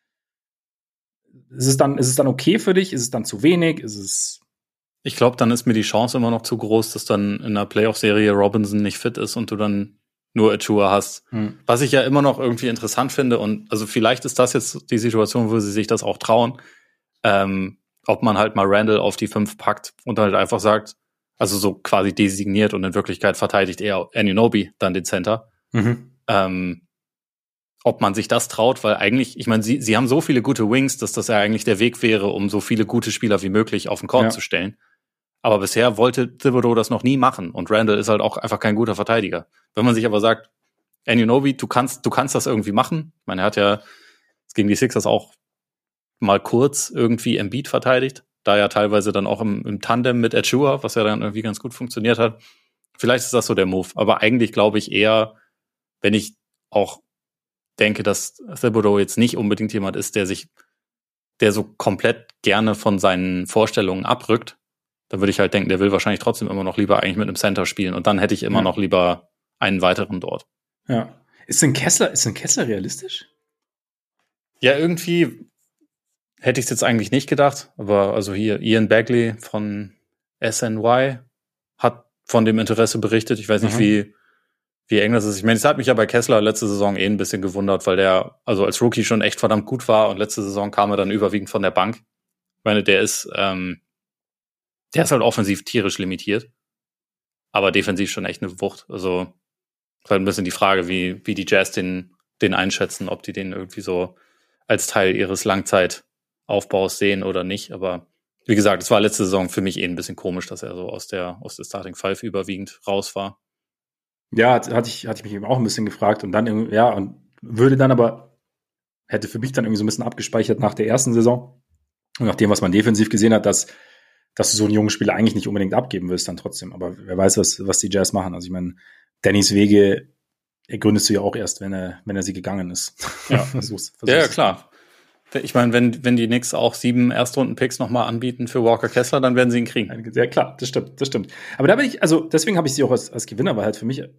ist es dann, ist es dann okay für dich? Ist es dann zu wenig? Ist es Ich glaube, dann ist mir die Chance immer noch zu groß, dass dann in einer Playoff-Serie Robinson nicht fit ist und du dann nur Achiuwa hast. Hm. Was ich ja immer noch irgendwie interessant finde und also vielleicht ist das jetzt die Situation, wo sie sich das auch trauen, ähm, ob man halt mal Randle auf die fünf packt und halt einfach sagt, also so quasi designiert und in Wirklichkeit verteidigt eher Anunoby dann den Center. Mhm. Ähm, ob man sich das traut, weil eigentlich, ich meine, sie, sie haben so viele gute Wings, dass das ja eigentlich der Weg wäre, um so viele gute Spieler wie möglich auf den Court ja. zu stellen. Aber bisher wollte Thibodeau das noch nie machen und Randle ist halt auch einfach kein guter Verteidiger. Wenn man sich aber sagt, Anunoby, du kannst, du kannst das irgendwie machen. Ich meine, er hat ja gegen die Sixers auch mal kurz irgendwie Embiid verteidigt, da ja teilweise dann auch im, im Tandem mit Achiuwa, was ja dann irgendwie ganz gut funktioniert hat. Vielleicht ist das so der Move. Aber eigentlich glaube ich eher, wenn ich auch denke, dass Thibodeau jetzt nicht unbedingt jemand ist, der sich, der so komplett gerne von seinen Vorstellungen abrückt, dann würde ich halt denken, der will wahrscheinlich trotzdem immer noch lieber eigentlich mit einem Center spielen und dann hätte ich immer ja. noch lieber einen weiteren dort. Ja. Ist denn Kessler, ist denn Kessler realistisch? Ja, irgendwie hätte ich es jetzt eigentlich nicht gedacht, aber also hier Ian Bagley von S N Y hat von dem Interesse berichtet. Ich weiß nicht, mhm. wie wie eng das ist. Ich meine, es hat mich ja bei Kessler letzte Saison eh ein bisschen gewundert, weil der also als Rookie schon echt verdammt gut war und letzte Saison kam er dann überwiegend von der Bank. Ich meine, der ist ähm, der ist halt offensiv tierisch limitiert, aber defensiv schon echt eine Wucht. Also ist halt ein bisschen die Frage, wie wie die Jazz den den einschätzen, ob die den irgendwie so als Teil ihres Langzeitaufbaus sehen oder nicht. Aber wie gesagt, es war letzte Saison für mich eh ein bisschen komisch, dass er so aus der aus der Starting Five überwiegend raus war. Ja, hat- hatte ich, hatte ich mich eben auch ein bisschen gefragt und dann irgendwie, ja, und würde dann aber, hätte für mich dann irgendwie so ein bisschen abgespeichert nach der ersten Saison und nach dem, was man defensiv gesehen hat, dass, dass du so einen jungen Spieler eigentlich nicht unbedingt abgeben willst dann trotzdem. Aber wer weiß, was, was die Jazz machen. Also ich meine, Dannys Wege ergründest du ja auch erst, wenn er, wenn er sie gegangen ist. Ja. versuch's, versuch's Ja, ja, es. klar. Ich meine, wenn, wenn die Knicks auch sieben Erstrunden-Picks nochmal anbieten für Walker Kessler, dann werden sie ihn kriegen. Ja, klar, das stimmt, das stimmt. Aber da bin ich, also deswegen habe ich sie auch als, als Gewinner, weil halt für mich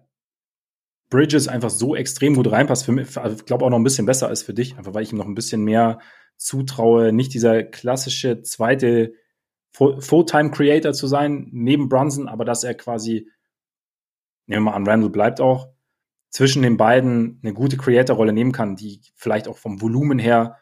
Bridges einfach so extrem gut reinpasst. Für mich, ich glaube auch noch ein bisschen besser als für dich, einfach weil ich ihm noch ein bisschen mehr zutraue, nicht dieser klassische zweite Fulltime-Creator zu sein, neben Brunson, aber dass er quasi, nehmen wir mal an, Randall bleibt auch, zwischen den beiden eine gute Creator-Rolle nehmen kann, die vielleicht auch vom Volumen her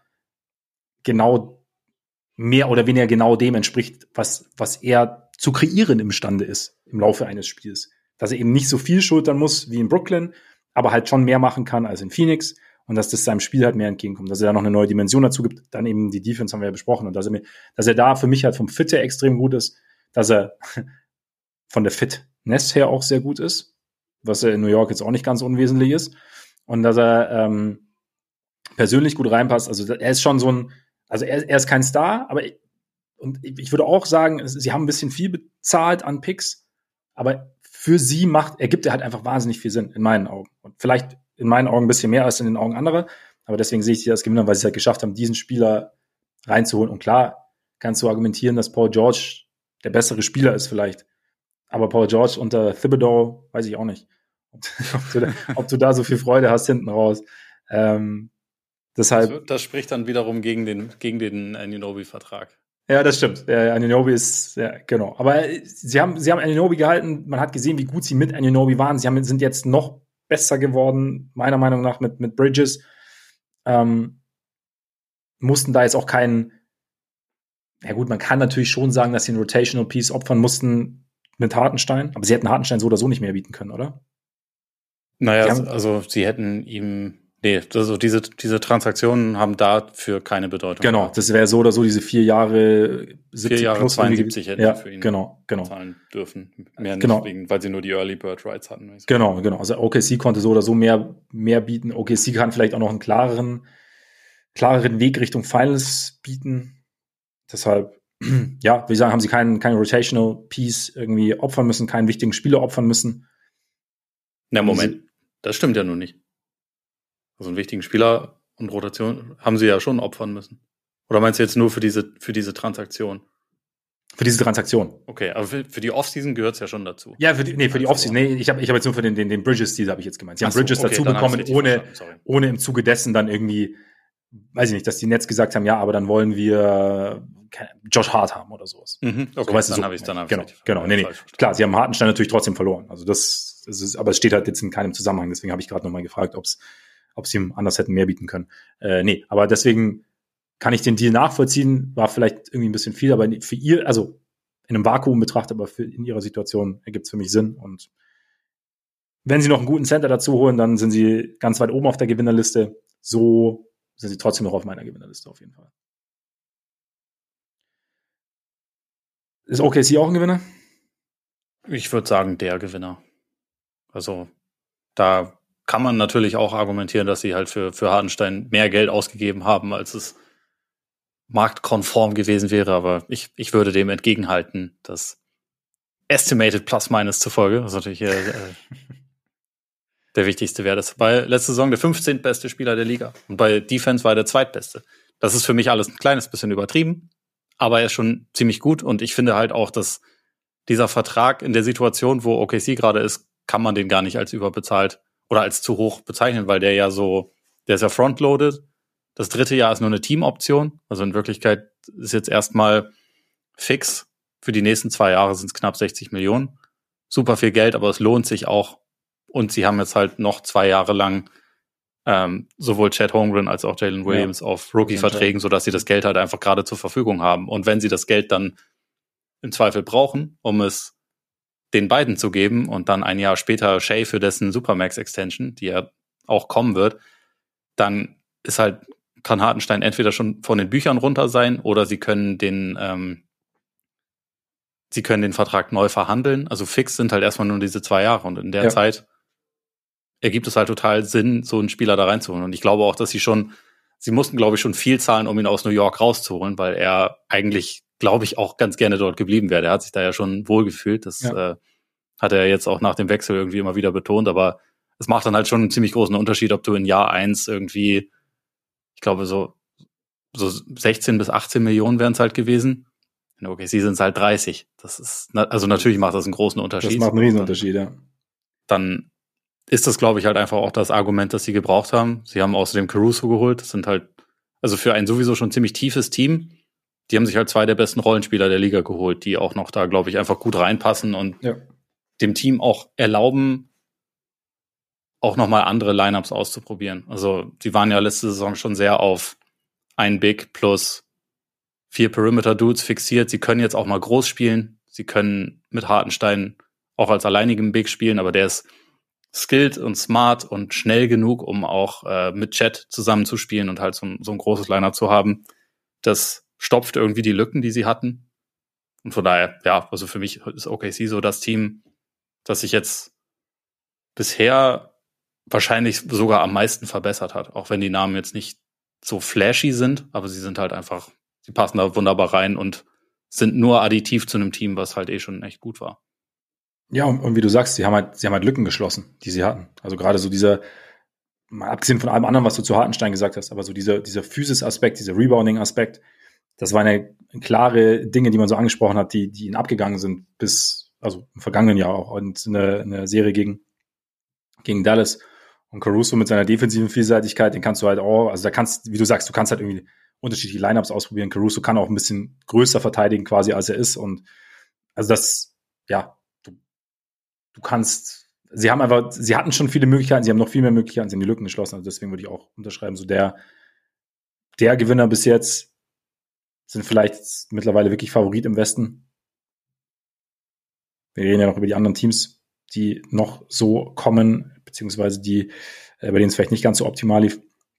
genau mehr oder weniger genau dem entspricht, was, was er zu kreieren imstande ist im Laufe eines Spiels. Dass er eben nicht so viel schultern muss wie in Brooklyn, aber halt schon mehr machen kann als in Phoenix und dass das seinem Spiel halt mehr entgegenkommt, dass er da noch eine neue Dimension dazu gibt. Dann eben die Defense haben wir ja besprochen und dass er, mir, dass er da für mich halt vom Fit her extrem gut ist, dass er von der Fitness her auch sehr gut ist, was er in New York jetzt auch nicht ganz unwesentlich ist und dass er ähm, persönlich gut reinpasst. Also er ist schon so ein, also er, er ist kein Star, aber ich, und ich würde auch sagen, sie haben ein bisschen viel bezahlt an Picks, aber für sie macht, ergibt er halt einfach wahnsinnig viel Sinn in meinen Augen. Und vielleicht in meinen Augen ein bisschen mehr als in den Augen anderer, aber deswegen sehe ich sie als Gewinner, weil sie es halt geschafft haben, diesen Spieler reinzuholen. Und klar kannst du argumentieren, dass Paul George der bessere Spieler ist vielleicht. Aber Paul George unter Thibodeau, weiß ich auch nicht. Ob, ob, du, da, ob du da so viel Freude hast hinten raus. Ähm, deshalb. Das, das spricht dann wiederum gegen den, gegen den Anunoby-Vertrag. Ja, das stimmt. Der Anunoby ist, ja, genau. Aber sie haben, sie haben Anunoby gehalten. Man hat gesehen, wie gut sie mit Anunoby waren. Sie haben, sind jetzt noch besser geworden, meiner Meinung nach, mit, mit Bridges. Ähm, mussten da jetzt auch keinen, ja gut, man kann natürlich schon sagen, dass sie einen Rotational Piece opfern mussten mit Hartenstein. Aber sie hätten Hartenstein so oder so nicht mehr bieten können, oder? Naja, Sie haben, also sie hätten ihm, nee, also diese, diese Transaktionen haben dafür keine Bedeutung. Genau, das wäre so oder so diese vier Jahre, siebzig vier Jahre plus zweiundsiebzig hätten ja, für ihn genau, genau. zahlen dürfen. Mehr genau. nicht, wegen, weil sie nur die Early Bird Rights hatten. Genau, genau. Also O K C konnte so oder so mehr, mehr bieten. O K C kann vielleicht auch noch einen klareren, klareren Weg Richtung Finals bieten. Deshalb, ja, wie ich sagen, haben sie keinen, keinen Rotational Piece irgendwie opfern müssen, keinen wichtigen Spieler opfern müssen. Na, Moment. Das stimmt ja nun nicht. Also einen wichtigen Spieler und Rotation haben sie ja schon opfern müssen. Oder meinst du jetzt nur für diese, für diese Transaktion? Für diese Transaktion. Okay, aber für, für die Offseason gehört es ja schon dazu. Ja, für die, nee, für die Offseason. Nee, ich habe ich hab jetzt nur für den, den, den Bridges-Deal habe ich jetzt gemeint. Sie haben so, Bridges okay, dazu bekommen, ohne, verstanden, ohne im Zuge dessen dann irgendwie, weiß ich nicht, dass die Nets gesagt haben, ja, aber dann wollen wir Josh Hart haben oder sowas. Mhm, okay, so, weißt du, dann so, habe ich dann hab genau, ich genau, nee, nee. Klar, sie haben Hartenstein natürlich trotzdem verloren. Also das, das ist, aber es steht halt jetzt in keinem Zusammenhang. Deswegen habe ich gerade nochmal gefragt, ob es, ob sie ihm anders hätten mehr bieten können. Äh, nee, aber deswegen kann ich den Deal nachvollziehen. War vielleicht irgendwie ein bisschen viel, aber für ihr, also in einem Vakuum betrachtet, aber für, in ihrer Situation ergibt es für mich Sinn. Und wenn sie noch einen guten Center dazu holen, dann sind sie ganz weit oben auf der Gewinnerliste. So sind sie trotzdem noch auf meiner Gewinnerliste auf jeden Fall. Ist O K C auch ein Gewinner? Ich würde sagen, der Gewinner. Also da kann man natürlich auch argumentieren, dass sie halt für, für Hartenstein mehr Geld ausgegeben haben, als es marktkonform gewesen wäre. Aber ich, ich würde dem entgegenhalten, dass Estimated Plus Minus zufolge, das ist natürlich äh, der wichtigste Wert ist. Bei letzter Saison der fünfzehntbeste beste Spieler der Liga. Und bei Defense war er der zweitbeste. Das ist für mich alles ein kleines bisschen übertrieben, aber er ist schon ziemlich gut. Und ich finde halt auch, dass dieser Vertrag in der Situation, wo O K C gerade ist, kann man den gar nicht als überbezahlt oder als zu hoch bezeichnen, weil der ja so, der ist ja frontloaded. Das dritte Jahr ist nur eine Teamoption. Also in Wirklichkeit ist jetzt erstmal fix. Für die nächsten zwei Jahre sind es knapp sechzig Millionen. Super viel Geld, aber es lohnt sich auch. Und sie haben jetzt halt noch zwei Jahre lang ähm, sowohl Chet Holmgren als auch Jalen Williams ja. auf Rookie-Verträgen, sodass sie das Geld halt einfach gerade zur Verfügung haben. Und wenn sie das Geld dann im Zweifel brauchen, um es den beiden zu geben und dann ein Jahr später Shea für dessen Supermax-Extension, die ja auch kommen wird, dann ist halt, kann Hartenstein entweder schon von den Büchern runter sein oder sie können den ähm, sie können den Vertrag neu verhandeln. Also fix sind halt erstmal nur diese zwei Jahre. Und in der Ja. Zeit ergibt es halt total Sinn, so einen Spieler da reinzuholen. Und ich glaube auch, dass sie schon, sie mussten, glaube ich, schon viel zahlen, um ihn aus New York rauszuholen, weil er eigentlich, glaube ich, auch ganz gerne dort geblieben wäre. Er hat sich da ja schon wohlgefühlt. Das Ja. äh, hat er jetzt auch nach dem Wechsel irgendwie immer wieder betont. Aber es macht dann halt schon einen ziemlich großen Unterschied, ob du in Jahr eins irgendwie, ich glaube, so, so sechzehn bis achtzehn Millionen wären es halt gewesen. Okay, sie sind es halt dreißig. Das ist, also natürlich macht das einen großen Unterschied. Das macht einen Riesenunterschied, ja. Dann ist das, glaube ich, halt einfach auch das Argument, das sie gebraucht haben. Sie haben außerdem Caruso geholt. Das sind halt, also für ein sowieso schon ziemlich tiefes Team, die haben sich halt zwei der besten Rollenspieler der Liga geholt, die auch noch da, glaube ich, einfach gut reinpassen und Ja. dem Team auch erlauben, auch nochmal andere Lineups auszuprobieren. Also sie waren ja letzte Saison schon sehr auf ein Big plus vier Perimeter-Dudes fixiert. Sie können jetzt auch mal groß spielen. Sie können mit Hartenstein auch als alleinigem Big spielen, aber der ist skilled und smart und schnell genug, um auch äh, mit Chet zusammenzuspielen und halt so, so ein großes Lineup zu haben. Das stopft irgendwie die Lücken, die sie hatten. Und von daher, ja, also für mich ist O K C so das Team, das sich jetzt bisher wahrscheinlich sogar am meisten verbessert hat. Auch wenn die Namen jetzt nicht so flashy sind, aber sie sind halt einfach, sie passen da wunderbar rein und sind nur additiv zu einem Team, was halt eh schon echt gut war. Ja, und, und wie du sagst, sie haben halt, sie haben halt Lücken geschlossen, die sie hatten. Also gerade so dieser, mal abgesehen von allem anderen, was du zu Hartenstein gesagt hast, aber so dieser, dieser Physis-Aspekt, dieser Rebounding-Aspekt, das waren ja klare Dinge, die man so angesprochen hat, die, die ihnen abgegangen sind bis, also im vergangenen Jahr auch und in der, in der Serie gegen, gegen Dallas. Und Caruso mit seiner defensiven Vielseitigkeit, den kannst du halt auch, also da kannst, wie du sagst, du kannst halt irgendwie unterschiedliche Lineups ausprobieren. Caruso kann auch ein bisschen größer verteidigen quasi, als er ist. Und also das, ja, du, du kannst, sie haben einfach, sie hatten schon viele Möglichkeiten, sie haben noch viel mehr Möglichkeiten, sie haben die Lücken geschlossen. Also deswegen würde ich auch unterschreiben, so der, der Gewinner bis jetzt sind vielleicht mittlerweile wirklich Favorit im Westen. Wir reden ja noch über die anderen Teams, die noch so kommen, beziehungsweise die, äh, bei denen es vielleicht nicht ganz so optimal lief.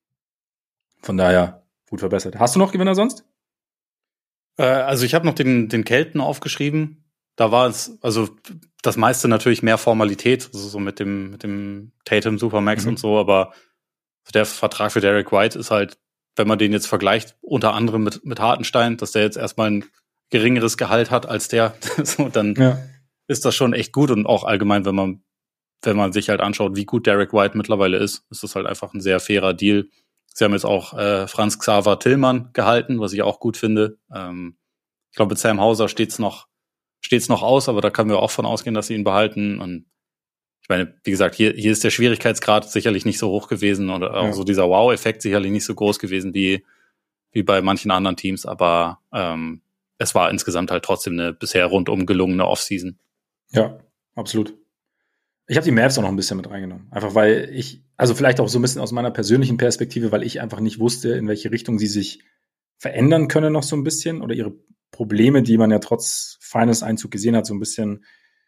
Von daher gut verbessert. Hast du noch Gewinner sonst? Äh, also ich habe noch den, den Kelten aufgeschrieben. Da war es, also das meiste natürlich mehr Formalität, also so mit dem, mit dem Tatum Supermax Mhm. und so, aber der Vertrag für Derek White ist halt, wenn man den jetzt vergleicht, unter anderem mit, mit Hartenstein, dass der jetzt erstmal ein geringeres Gehalt hat als der, so, dann Ja. ist das schon echt gut. Und auch allgemein, wenn man, wenn man sich halt anschaut, wie gut Derek White mittlerweile ist, ist das halt einfach ein sehr fairer Deal. Sie haben jetzt auch äh, Franz Xaver Tillmann gehalten, was ich auch gut finde. Ähm, ich glaube, mit Sam Hauser steht's noch, steht's noch aus, aber da können wir auch von ausgehen, dass sie ihn behalten. Und ich meine, wie gesagt, hier, hier ist der Schwierigkeitsgrad sicherlich nicht so hoch gewesen oder auch Ja. so dieser Wow-Effekt sicherlich nicht so groß gewesen wie, wie bei manchen anderen Teams, aber ähm, es war insgesamt halt trotzdem eine bisher rundum gelungene Offseason. Ja, absolut. Ich habe die Mavs auch noch ein bisschen mit reingenommen. Einfach weil ich, also vielleicht auch so ein bisschen aus meiner persönlichen Perspektive, weil ich einfach nicht wusste, in welche Richtung sie sich verändern können noch so ein bisschen oder ihre Probleme, die man ja trotz Finals-Einzug gesehen hat, so ein bisschen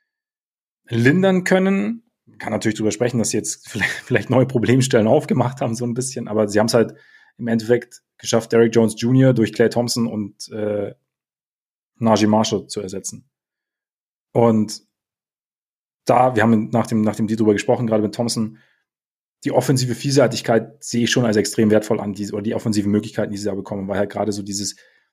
lindern können. Man kann natürlich drüber sprechen, dass sie jetzt vielleicht, vielleicht neue Problemstellen aufgemacht haben, so ein bisschen, aber sie haben es halt im Endeffekt geschafft, Derrick Jones Junior durch Klay Thompson und äh, Najee Marshall zu ersetzen. Und da, wir haben nach dem, nach dem Deal drüber gesprochen, gerade mit Thompson, die offensive Vielseitigkeit sehe ich schon als extrem wertvoll an, diese, oder die offensiven Möglichkeiten, die sie da bekommen, weil halt gerade so dieses,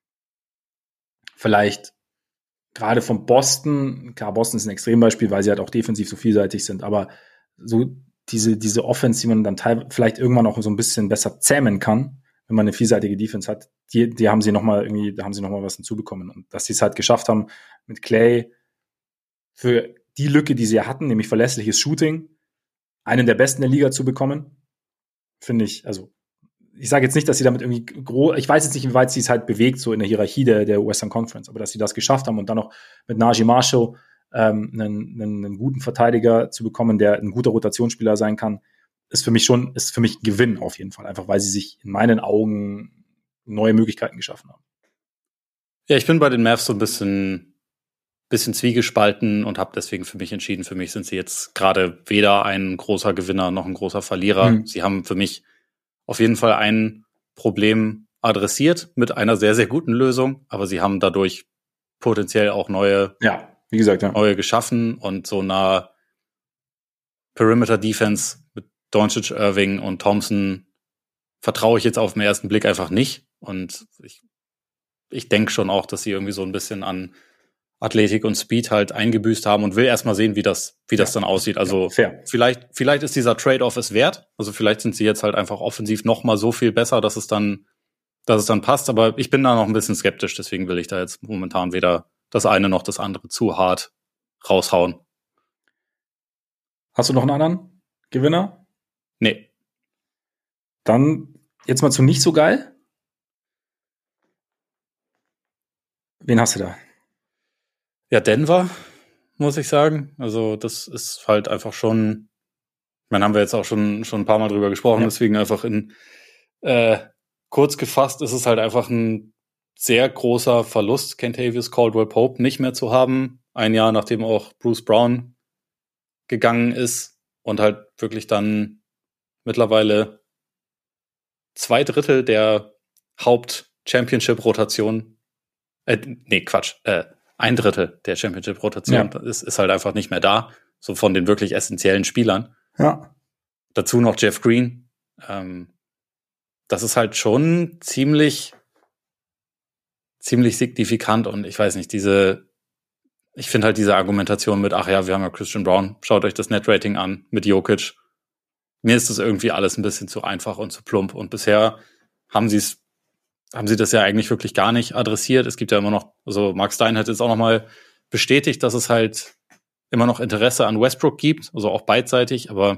vielleicht gerade von Boston, klar, Boston ist ein Extrembeispiel, weil sie halt auch defensiv so vielseitig sind, aber so diese, diese Offense, die man dann teilweise vielleicht irgendwann auch so ein bisschen besser zähmen kann, wenn man eine vielseitige Defense hat, die, die haben sie nochmal irgendwie, da haben sie nochmal was hinzubekommen. Und dass sie es halt geschafft haben, mit Klay für die Lücke, die sie hatten, nämlich verlässliches Shooting, einen der besten der Liga zu bekommen, finde ich, also ich sage jetzt nicht, dass sie damit irgendwie groß, ich weiß jetzt nicht, wie weit sie es halt bewegt, so in der Hierarchie der, der Western Conference, aber dass sie das geschafft haben und dann noch mit Najee Marshall ähm, einen, einen, einen guten Verteidiger zu bekommen, der ein guter Rotationsspieler sein kann, ist für mich schon, ist für mich ein Gewinn auf jeden Fall, einfach weil sie sich in meinen Augen neue Möglichkeiten geschaffen haben. Ja, ich bin bei den Mavs so ein bisschen, bisschen zwiegespalten und habe deswegen für mich entschieden, für mich sind sie jetzt gerade weder ein großer Gewinner noch ein großer Verlierer. Mhm. Sie haben für mich auf jeden Fall ein Problem adressiert mit einer sehr, sehr guten Lösung, aber sie haben dadurch potenziell auch neue, ja, wie gesagt, ja. neue geschaffen und so eine Perimeter-Defense mit Doncic, Irving und Thompson vertraue ich jetzt auf den ersten Blick einfach nicht. Und ich, ich denke schon auch, dass sie irgendwie so ein bisschen an Athletik und Speed halt eingebüßt haben und will erstmal sehen, wie das, wie das Ja. dann aussieht. Also Ja, fair. vielleicht, vielleicht ist dieser Trade-off es wert. Also vielleicht sind sie jetzt halt einfach offensiv noch mal so viel besser, dass es dann, dass es dann passt. Aber ich bin da noch ein bisschen skeptisch. Deswegen will ich da jetzt momentan weder das eine noch das andere zu hart raushauen. Hast du noch einen anderen Gewinner? Nee. Dann jetzt mal zu nicht so geil. Wen hast du da? Ja, Denver, muss ich sagen. Also das ist halt einfach schon, ich meine, haben wir jetzt auch schon, schon ein paar Mal drüber gesprochen, ja. Deswegen einfach in äh, kurz gefasst ist es halt einfach ein sehr großer Verlust, Kentavious Caldwell-Pope nicht mehr zu haben. Ein Jahr, nachdem auch Bruce Brown gegangen ist und halt wirklich dann mittlerweile zwei Drittel der Haupt-Championship-Rotation, äh, nee, Quatsch, äh, ein Drittel der Championship-Rotation ja. ist, ist halt einfach nicht mehr da, so von den wirklich essentiellen Spielern. Ja. Dazu noch Jeff Green. Ähm, das ist halt schon ziemlich, ziemlich signifikant und ich weiß nicht, diese, ich finde halt diese Argumentation mit, ach ja, wir haben ja Christian Brown, schaut euch das Net-Rating an mit Jokic. Mir ist das irgendwie alles ein bisschen zu einfach und zu plump und bisher haben sie es haben sie das ja eigentlich wirklich gar nicht adressiert. Es gibt ja immer noch, also Mark Stein hat jetzt auch nochmal bestätigt, dass es halt immer noch Interesse an Westbrook gibt, also auch beidseitig, aber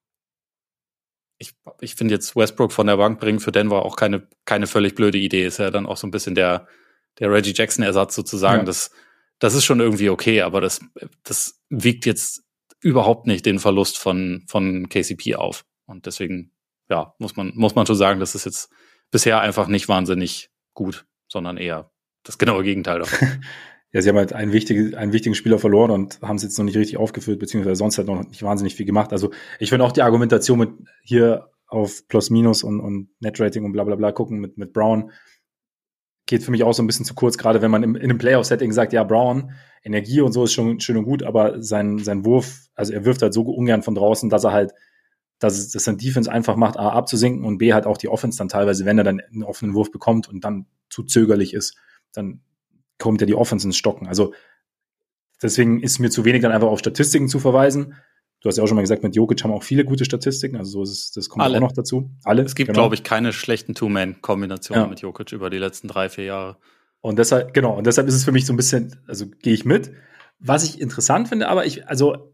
ich, ich finde jetzt Westbrook von der Bank bringen für Denver auch keine, keine völlig blöde Idee. Ist ja dann auch so ein bisschen der, der Reggie Jackson-Ersatz sozusagen. Ja. Das, das ist schon irgendwie okay, aber das, das wiegt jetzt überhaupt nicht den Verlust von, von K C P auf. Und deswegen, ja, muss man, muss man schon sagen, das ist jetzt bisher einfach nicht wahnsinnig gut, sondern eher das genaue Gegenteil davon. Ja, sie haben halt einen wichtigen, einen wichtigen Spieler verloren und haben es jetzt noch nicht richtig aufgeführt, beziehungsweise sonst halt noch nicht wahnsinnig viel gemacht. Also ich finde auch die Argumentation mit hier auf Plus Minus und, und Net-Rating und bla bla bla gucken mit, mit Brown geht für mich auch so ein bisschen zu kurz, gerade wenn man im, in einem Playoff-Setting sagt, ja, Brown, Energie und so ist schon schön und gut, aber sein, sein Wurf, also er wirft halt so ungern von draußen, dass er halt dass es dass sein Defense einfach macht, A, abzusinken und B, halt auch die Offense dann teilweise, wenn er dann einen offenen Wurf bekommt und dann zu zögerlich ist, dann kommt ja die Offense ins Stocken. Also deswegen ist mir zu wenig dann einfach auf Statistiken zu verweisen. Du hast ja auch schon mal gesagt, mit Jokic haben auch viele gute Statistiken, also so ist es, das kommt Alle. auch noch dazu. Alle. Es gibt, genau. glaube ich, keine schlechten Two-Man-Kombinationen ja. mit Jokic über die letzten drei, vier Jahre. Und deshalb, genau, und deshalb ist es für mich so ein bisschen, also gehe ich mit. Was ich interessant finde, aber ich, also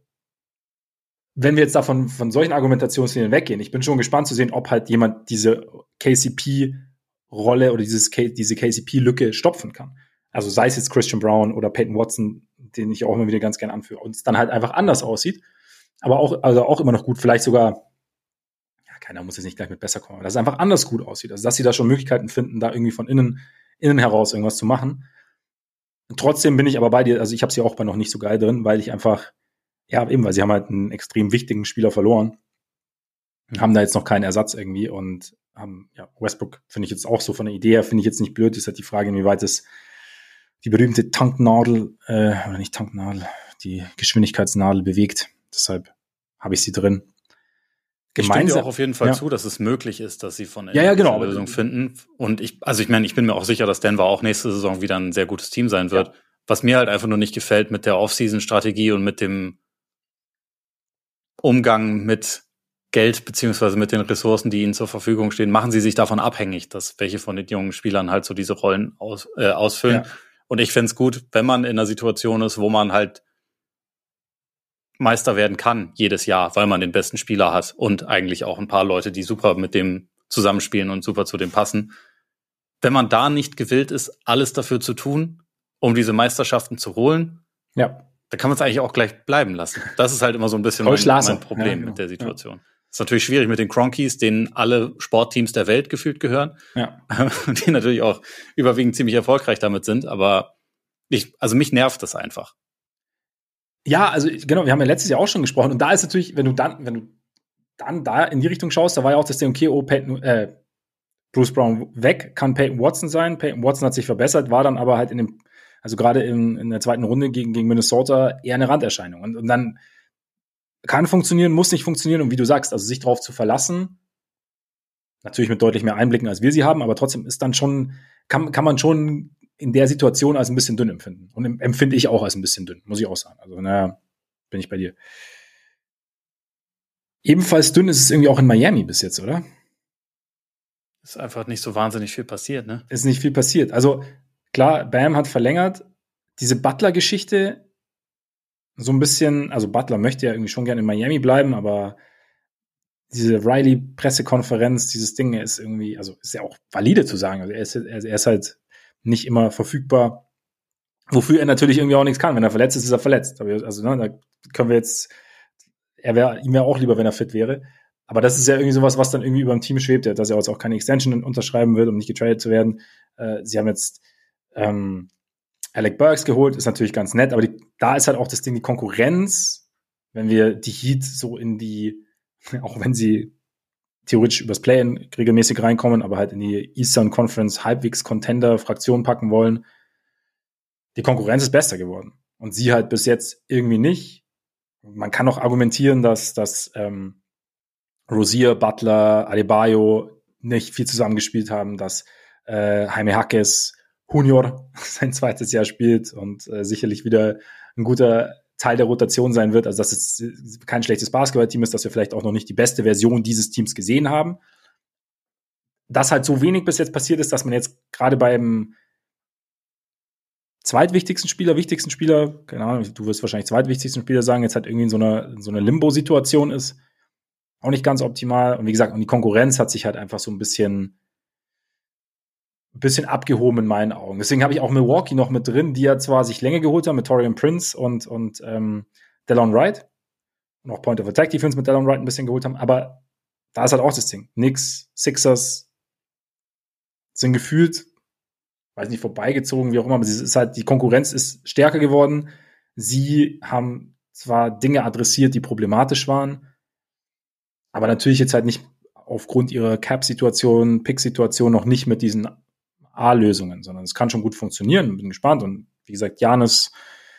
wenn wir jetzt davon von solchen Argumentationslinien weggehen, ich bin schon gespannt zu sehen, ob halt jemand diese K C P-Rolle oder dieses K- diese K C P-Lücke stopfen kann. Also sei es jetzt Christian Brown oder Peyton Watson, den ich auch immer wieder ganz gerne anführe, und es dann halt einfach anders aussieht, aber auch, also auch immer noch gut, vielleicht sogar, ja, keiner muss jetzt nicht gleich mit besser kommen, aber dass es einfach anders gut aussieht, also dass sie da schon Möglichkeiten finden, da irgendwie von innen, innen heraus irgendwas zu machen. Und trotzdem bin ich aber bei dir, also ich habe sie auch bei noch nicht so geil drin, weil ich einfach Ja, eben, weil sie haben halt einen extrem wichtigen Spieler verloren, haben da jetzt noch keinen Ersatz irgendwie und haben, ja, Westbrook finde ich jetzt auch so von der Idee her, finde ich jetzt nicht blöd, ist halt die Frage, inwieweit es die berühmte Tanknadel, äh, oder nicht Tanknadel, die Geschwindigkeitsnadel bewegt. Deshalb habe ich sie drin. Ich stimme dir auch auf jeden Fall ja. zu, dass es möglich ist, dass sie von ja, ja, genau. eine Lösung finden. Und ich, also ich meine, ich bin mir auch sicher, dass Denver auch nächste Saison wieder ein sehr gutes Team sein wird. Ja. Was mir halt einfach nur nicht gefällt mit der Off-Season-Strategie und mit dem Umgang mit Geld beziehungsweise mit den Ressourcen, die ihnen zur Verfügung stehen, machen sie sich davon abhängig, dass welche von den jungen Spielern halt so diese Rollen aus, äh, ausfüllen. Ja. Und ich fände es gut, wenn man in einer Situation ist, wo man halt Meister werden kann jedes Jahr, weil man den besten Spieler hat und eigentlich auch ein paar Leute, die super mit dem zusammenspielen und super zu dem passen. Wenn man da nicht gewillt ist, alles dafür zu tun, um diese Meisterschaften zu holen, ja. da kann man es eigentlich auch gleich bleiben lassen. Das ist halt immer so ein bisschen mein, mein Problem ja, genau. mit der Situation. Ja. Ist natürlich schwierig mit den Cronkies, denen alle Sportteams der Welt gefühlt gehören. Ja. Die natürlich auch überwiegend ziemlich erfolgreich damit sind. Aber ich, also mich nervt das einfach. Ja, also genau, wir haben ja letztes Jahr auch schon gesprochen. Und da ist natürlich, wenn du dann, wenn du dann da in die Richtung schaust, da war ja auch das Ding, okay, oh, Peyton, äh, Bruce Brown weg, kann Peyton Watson sein. Peyton Watson hat sich verbessert, war dann aber halt in dem Also gerade in, in der zweiten Runde gegen, gegen Minnesota eher eine Randerscheinung. Und, und dann kann funktionieren, muss nicht funktionieren. Und wie du sagst, also sich darauf zu verlassen, natürlich mit deutlich mehr Einblicken, als wir sie haben, aber trotzdem ist dann schon, kann, kann man schon in der Situation als ein bisschen dünn empfinden. Und empfinde ich auch als ein bisschen dünn, muss ich auch sagen. Also, naja, bin ich bei dir. Ebenfalls dünn ist es irgendwie auch in Miami bis jetzt, oder? Ist einfach nicht so wahnsinnig viel passiert, ne? Ist nicht viel passiert. Also, klar, Bam hat verlängert. Diese Butler-Geschichte, so ein bisschen, also Butler möchte ja irgendwie schon gerne in Miami bleiben, aber diese Riley-Pressekonferenz, dieses Ding, er ist irgendwie, also ist ja auch valide zu sagen. Also er ist, er ist halt nicht immer verfügbar. Wofür er natürlich irgendwie auch nichts kann. Wenn er verletzt ist, ist er verletzt. Also, ne, da können wir jetzt, er wäre, ihm wäre auch lieber, wenn er fit wäre. Aber das ist ja irgendwie sowas, was dann irgendwie über dem Team schwebt, dass er jetzt auch keine Extension unterschreiben wird, um nicht getradet zu werden. Äh, sie haben jetzt ähm, Alec Burks geholt, ist natürlich ganz nett, aber die, da ist halt auch das Ding, die Konkurrenz, wenn wir die Heat so in die, auch wenn sie theoretisch übers Play-In regelmäßig reinkommen, aber halt in die Eastern Conference halbwegs Contender-Fraktion packen wollen, die Konkurrenz ist besser geworden. Und sie halt bis jetzt irgendwie nicht. Man kann auch argumentieren, dass, dass ähm, Rozier, Butler, Adebayo nicht viel zusammengespielt haben, dass äh, Jaime Jaquez Junior sein zweites Jahr spielt und äh, sicherlich wieder ein guter Teil der Rotation sein wird. Also dass es kein schlechtes Basketballteam ist, dass wir vielleicht auch noch nicht die beste Version dieses Teams gesehen haben. Dass halt so wenig bis jetzt passiert ist, dass man jetzt gerade beim zweitwichtigsten Spieler, wichtigsten Spieler, keine Ahnung, du wirst wahrscheinlich zweitwichtigsten Spieler sagen, jetzt halt irgendwie in so einer, in so einer Limbo-Situation ist. Auch nicht ganz optimal. Und wie gesagt, und die Konkurrenz hat sich halt einfach so ein bisschen, ein bisschen abgehoben in meinen Augen. Deswegen habe ich auch Milwaukee noch mit drin, die ja zwar sich länger geholt haben mit Taurean Prince und, und ähm, Delon Wright und auch Point of Attack Defense mit Delon Wright ein bisschen geholt haben, aber da ist halt auch das Ding. Knicks, Sixers sind gefühlt, weiß nicht, vorbeigezogen, wie auch immer, aber es ist halt, die Konkurrenz ist stärker geworden. Sie haben zwar Dinge adressiert, die problematisch waren, aber natürlich jetzt halt nicht aufgrund ihrer Cap-Situation, Pick-Situation noch nicht mit diesen A-Lösungen, sondern es kann schon gut funktionieren. Bin gespannt. Und wie gesagt, Giannis,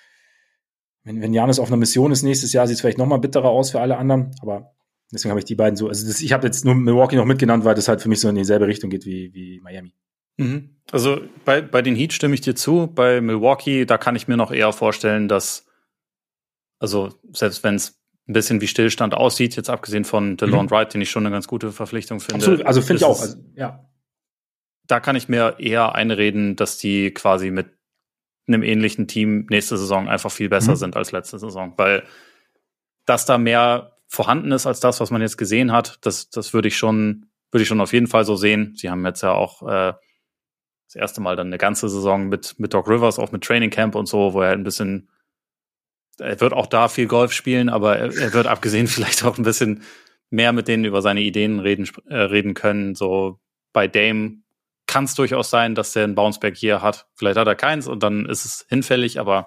wenn, wenn Giannis auf einer Mission ist nächstes Jahr, sieht es vielleicht noch mal bitterer aus für alle anderen. Aber deswegen habe ich die beiden so, also das, ich habe jetzt nur Milwaukee noch mitgenannt, weil das halt für mich so in dieselbe Richtung geht wie, wie Miami. Mhm. Also bei, bei den Heat stimme ich dir zu. Bei Milwaukee, da kann ich mir noch eher vorstellen, dass, also selbst wenn es ein bisschen wie Stillstand aussieht, jetzt abgesehen von DeLon mhm. Wright, den ich schon eine ganz gute Verpflichtung finde. Absolut, also finde ich auch. Also, ja. Da kann ich mir eher einreden, dass die quasi mit einem ähnlichen Team nächste Saison einfach viel besser mhm. sind als letzte Saison. Weil dass da mehr vorhanden ist als das, was man jetzt gesehen hat, das, das würde ich schon, würde ich schon auf jeden Fall so sehen. Sie haben jetzt ja auch äh, das erste Mal dann eine ganze Saison mit, mit Doc Rivers, auch mit Training Camp und so, wo er ein bisschen, er wird auch da viel Golf spielen, aber er, er wird abgesehen vielleicht auch ein bisschen mehr mit denen über seine Ideen reden, äh, reden können. So bei Dame kann es durchaus sein, dass der ein Bounceback hier hat. Vielleicht hat er keins und dann ist es hinfällig, aber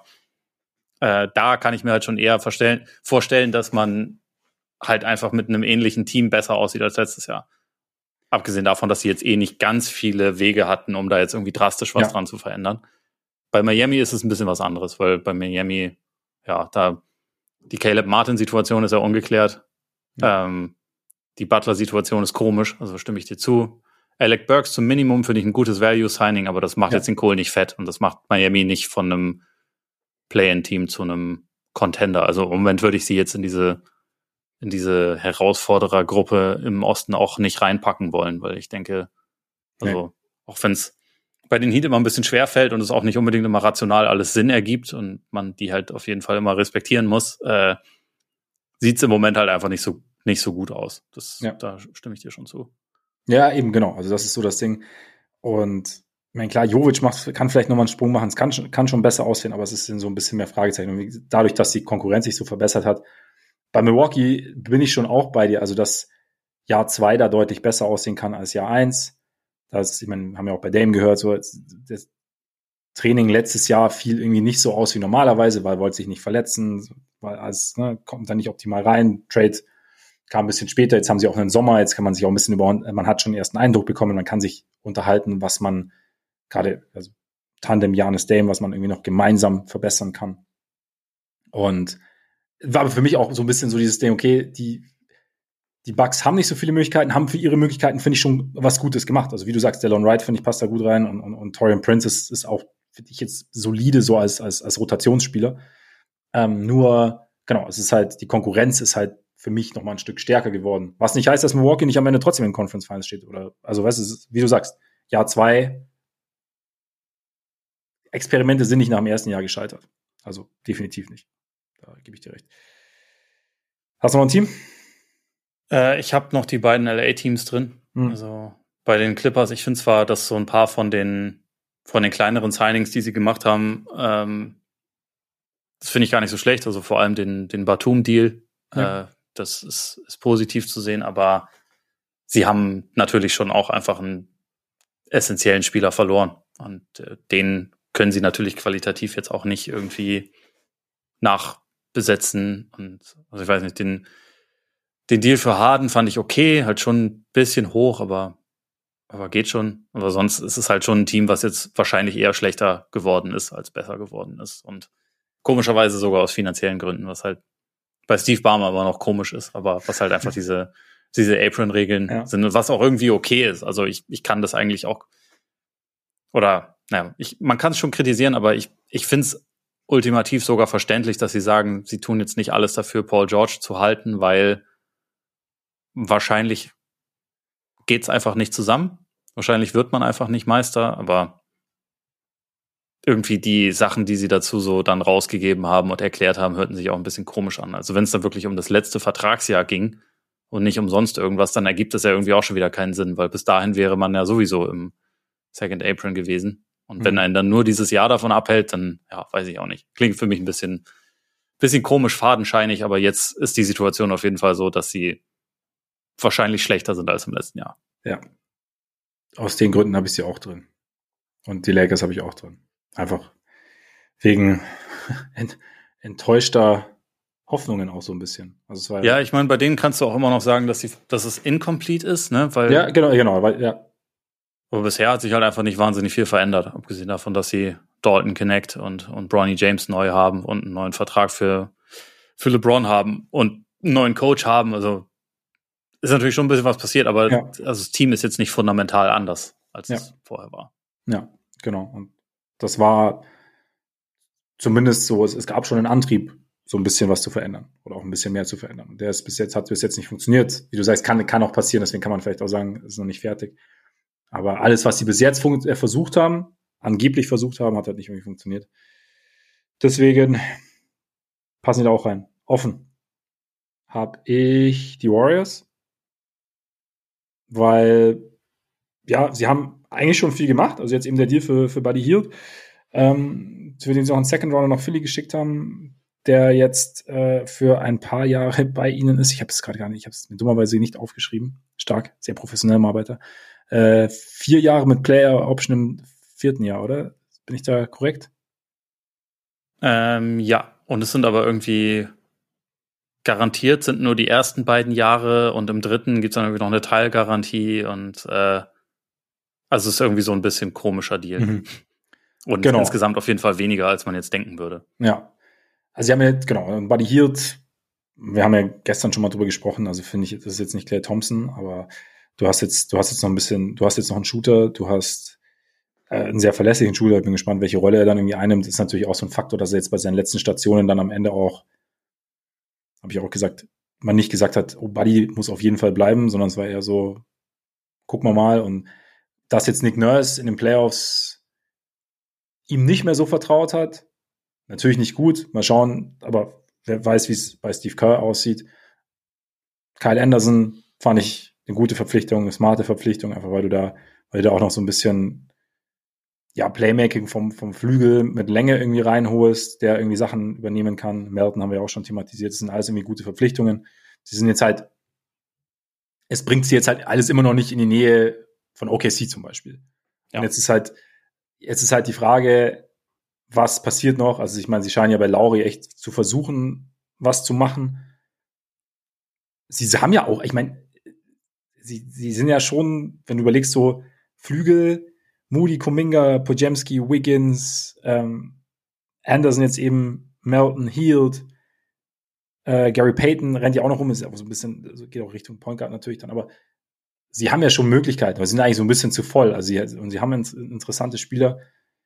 äh, da kann ich mir halt schon eher vorstellen, vorstellen, dass man halt einfach mit einem ähnlichen Team besser aussieht als letztes Jahr. Abgesehen davon, dass sie jetzt eh nicht ganz viele Wege hatten, um da jetzt irgendwie drastisch was ja. dran zu verändern. Bei Miami ist es ein bisschen was anderes, weil bei Miami, ja, da die Caleb Martin-Situation ist ja ungeklärt. Ja. Ähm, die Butler-Situation ist komisch, also stimme ich dir zu. Alec Burks zum Minimum finde ich ein gutes Value-Signing, aber das macht ja. jetzt den Kohl nicht fett und das macht Miami nicht von einem Play-in-Team zu einem Contender. Also im Moment würde ich sie jetzt in diese in diese Herausforderergruppe im Osten auch nicht reinpacken wollen, weil ich denke, also nee. auch wenn es bei den Heat immer ein bisschen schwer fällt und es auch nicht unbedingt immer rational alles Sinn ergibt und man die halt auf jeden Fall immer respektieren muss, äh, sieht es im Moment halt einfach nicht so nicht so gut aus. Das, ja. Da stimme ich dir schon zu. Ja, eben, genau. Also das ist so das Ding. Und ich meine, klar, Jovic macht, kann vielleicht nochmal einen Sprung machen. Es kann, kann schon besser aussehen, aber es ist so ein bisschen mehr Fragezeichen. Und dadurch, dass die Konkurrenz sich so verbessert hat. Bei Milwaukee bin ich schon auch bei dir. Also, dass Jahr zwei da deutlich besser aussehen kann als Jahr eins. Das, ich meine, haben wir auch bei Dame gehört, so das Training letztes Jahr fiel irgendwie nicht so aus wie normalerweise, weil er wollte sich nicht verletzen, weil alles, ne, kommt dann nicht optimal rein. Trade kam ein bisschen später, jetzt haben sie auch einen Sommer, jetzt kann man sich auch ein bisschen über, man hat schon den ersten Eindruck bekommen, man kann sich unterhalten, was man gerade, also Tandem Giannis Dame, was man irgendwie noch gemeinsam verbessern kann. Und war aber für mich auch so ein bisschen so dieses Ding, okay, die, die Bucks haben nicht so viele Möglichkeiten, haben für ihre Möglichkeiten, finde ich, schon was Gutes gemacht. Also wie du sagst, Delon Wright, finde ich, passt da gut rein und, und, und Taurean Prince ist, ist auch, finde ich, jetzt solide so als, als, als Rotationsspieler. Ähm, nur, genau, es ist halt, die Konkurrenz ist halt für mich noch mal ein Stück stärker geworden. Was nicht heißt, dass Milwaukee nicht am Ende trotzdem in den Conference Finals steht. Oder, also weißt du, wie du sagst, Jahr zwei, Experimente sind nicht nach dem ersten Jahr gescheitert. Also definitiv nicht. Da gebe ich dir recht. Hast du noch ein Team? Äh, ich habe noch die beiden L A-Teams drin. Hm. Also bei den Clippers, ich finde zwar, dass so ein paar von den von den kleineren Signings, die sie gemacht haben, ähm, das finde ich gar nicht so schlecht. Also vor allem den, den Batum-Deal, ja. äh, das ist, ist positiv zu sehen, aber sie haben natürlich schon auch einfach einen essentiellen Spieler verloren. Und äh, den können sie natürlich qualitativ jetzt auch nicht irgendwie nachbesetzen. Und also ich weiß nicht, den, den Deal für Harden fand ich okay, halt schon ein bisschen hoch, aber, aber geht schon. Aber sonst ist es halt schon ein Team, was jetzt wahrscheinlich eher schlechter geworden ist, als besser geworden ist. Und komischerweise sogar aus finanziellen Gründen, was halt bei Steve Ballmer aber noch komisch ist, aber was halt einfach diese, diese Apron-Regeln ja. sind, was auch irgendwie okay ist. Also ich, ich kann das eigentlich auch, oder, naja, ich, man kann es schon kritisieren, aber ich, ich finde es ultimativ sogar verständlich, dass sie sagen, sie tun jetzt nicht alles dafür, Paul George zu halten, weil wahrscheinlich geht's einfach nicht zusammen. Wahrscheinlich wird man einfach nicht Meister, aber irgendwie die Sachen, die sie dazu so dann rausgegeben haben und erklärt haben, hörten sich auch ein bisschen komisch an. Also wenn es dann wirklich um das letzte Vertragsjahr ging und nicht umsonst irgendwas, dann ergibt das ja irgendwie auch schon wieder keinen Sinn, weil bis dahin wäre man ja sowieso im Second Apron gewesen. Und mhm. wenn einen dann nur dieses Jahr davon abhält, dann, ja, weiß ich auch nicht. Klingt für mich ein bisschen, bisschen komisch, fadenscheinig, aber jetzt ist die Situation auf jeden Fall so, dass sie wahrscheinlich schlechter sind als im letzten Jahr. Ja. Aus den Gründen habe ich sie auch drin. Und die Lakers habe ich auch drin. Einfach wegen ent- enttäuschter Hoffnungen auch so ein bisschen. Also es war ja, ich meine, bei denen kannst du auch immer noch sagen, dass, sie, dass es incomplete ist, ne? Weil, ja, genau, genau. Weil, ja. Aber bisher hat sich halt einfach nicht wahnsinnig viel verändert, abgesehen davon, dass sie Dalton Connect und, und Bronny James neu haben und einen neuen Vertrag für, für LeBron haben und einen neuen Coach haben. Also ist natürlich schon ein bisschen was passiert, aber ja. also das Team ist jetzt nicht fundamental anders, als ja. es vorher war. Ja, genau. Und das war zumindest so, es, es gab schon einen Antrieb, so ein bisschen was zu verändern oder auch ein bisschen mehr zu verändern. Und der ist bis jetzt, hat bis jetzt nicht funktioniert. Wie du sagst, kann, kann auch passieren, deswegen kann man vielleicht auch sagen, es ist noch nicht fertig. Aber alles, was sie bis jetzt fun- äh, versucht haben, angeblich versucht haben, hat halt nicht irgendwie funktioniert. Deswegen passen die da auch rein. Offen habe ich die Warriors, weil ja, sie haben eigentlich schon viel gemacht. Also jetzt eben der Deal für, für Buddy Hield, ähm, für den sie auch einen Second Rounder nach Philly geschickt haben, der jetzt äh, für ein paar Jahre bei ihnen ist. Ich habe es gerade gar nicht, ich habe es mir dummerweise nicht aufgeschrieben. Stark, sehr professionell Arbeiter. Äh, vier Jahre mit Player Option im vierten Jahr, oder? Bin ich da korrekt? Ähm, ja, und es sind aber irgendwie garantiert sind nur die ersten beiden Jahre und im dritten gibt's dann irgendwie noch eine Teilgarantie und äh, also es ist irgendwie so ein bisschen komischer Deal. Mhm. Und genau. insgesamt auf jeden Fall weniger, als man jetzt denken würde. Ja. Also sie haben ja, genau, Buddy Hield, wir haben ja gestern schon mal drüber gesprochen, also finde ich, das ist jetzt nicht Klay Thompson, aber du hast jetzt, du hast jetzt noch ein bisschen, du hast jetzt noch einen Shooter, du hast äh, einen sehr verlässlichen Shooter, ich bin gespannt, welche Rolle er dann irgendwie einnimmt. Das ist natürlich auch so ein Faktor, dass er jetzt bei seinen letzten Stationen dann am Ende auch, habe ich auch gesagt, man nicht gesagt hat, oh, Buddy muss auf jeden Fall bleiben, sondern es war eher so, gucken wir mal. Und dass jetzt Nick Nurse in den Playoffs ihm nicht mehr so vertraut hat, natürlich nicht gut, mal schauen, aber wer weiß, wie es bei Steve Kerr aussieht. Kyle Anderson fand ich eine gute Verpflichtung, eine smarte Verpflichtung, einfach weil du da, weil du da auch noch so ein bisschen ja, Playmaking vom, vom Flügel mit Länge irgendwie reinholst, der irgendwie Sachen übernehmen kann. Melton haben wir auch schon thematisiert. Das sind alles irgendwie gute Verpflichtungen. Sie sind jetzt halt, es bringt sie jetzt halt alles immer noch nicht in die Nähe von O K C zum Beispiel. Ja. Und jetzt ist halt, jetzt ist halt die Frage, was passiert noch? Also ich meine, sie scheinen ja bei Lauri echt zu versuchen, was zu machen. Sie haben ja auch, ich meine, sie, sie sind ja schon, wenn du überlegst, so Flügel, Moody, Kuminga, Podziemski, Wiggins, ähm, Anderson jetzt eben, Melton, Hield, äh, Gary Payton rennt ja auch noch rum, ist aber so ein bisschen, also geht auch Richtung Point Guard natürlich dann, aber sie haben ja schon Möglichkeiten, aber sie sind eigentlich so ein bisschen zu voll, also sie, und sie haben interessante Spieler.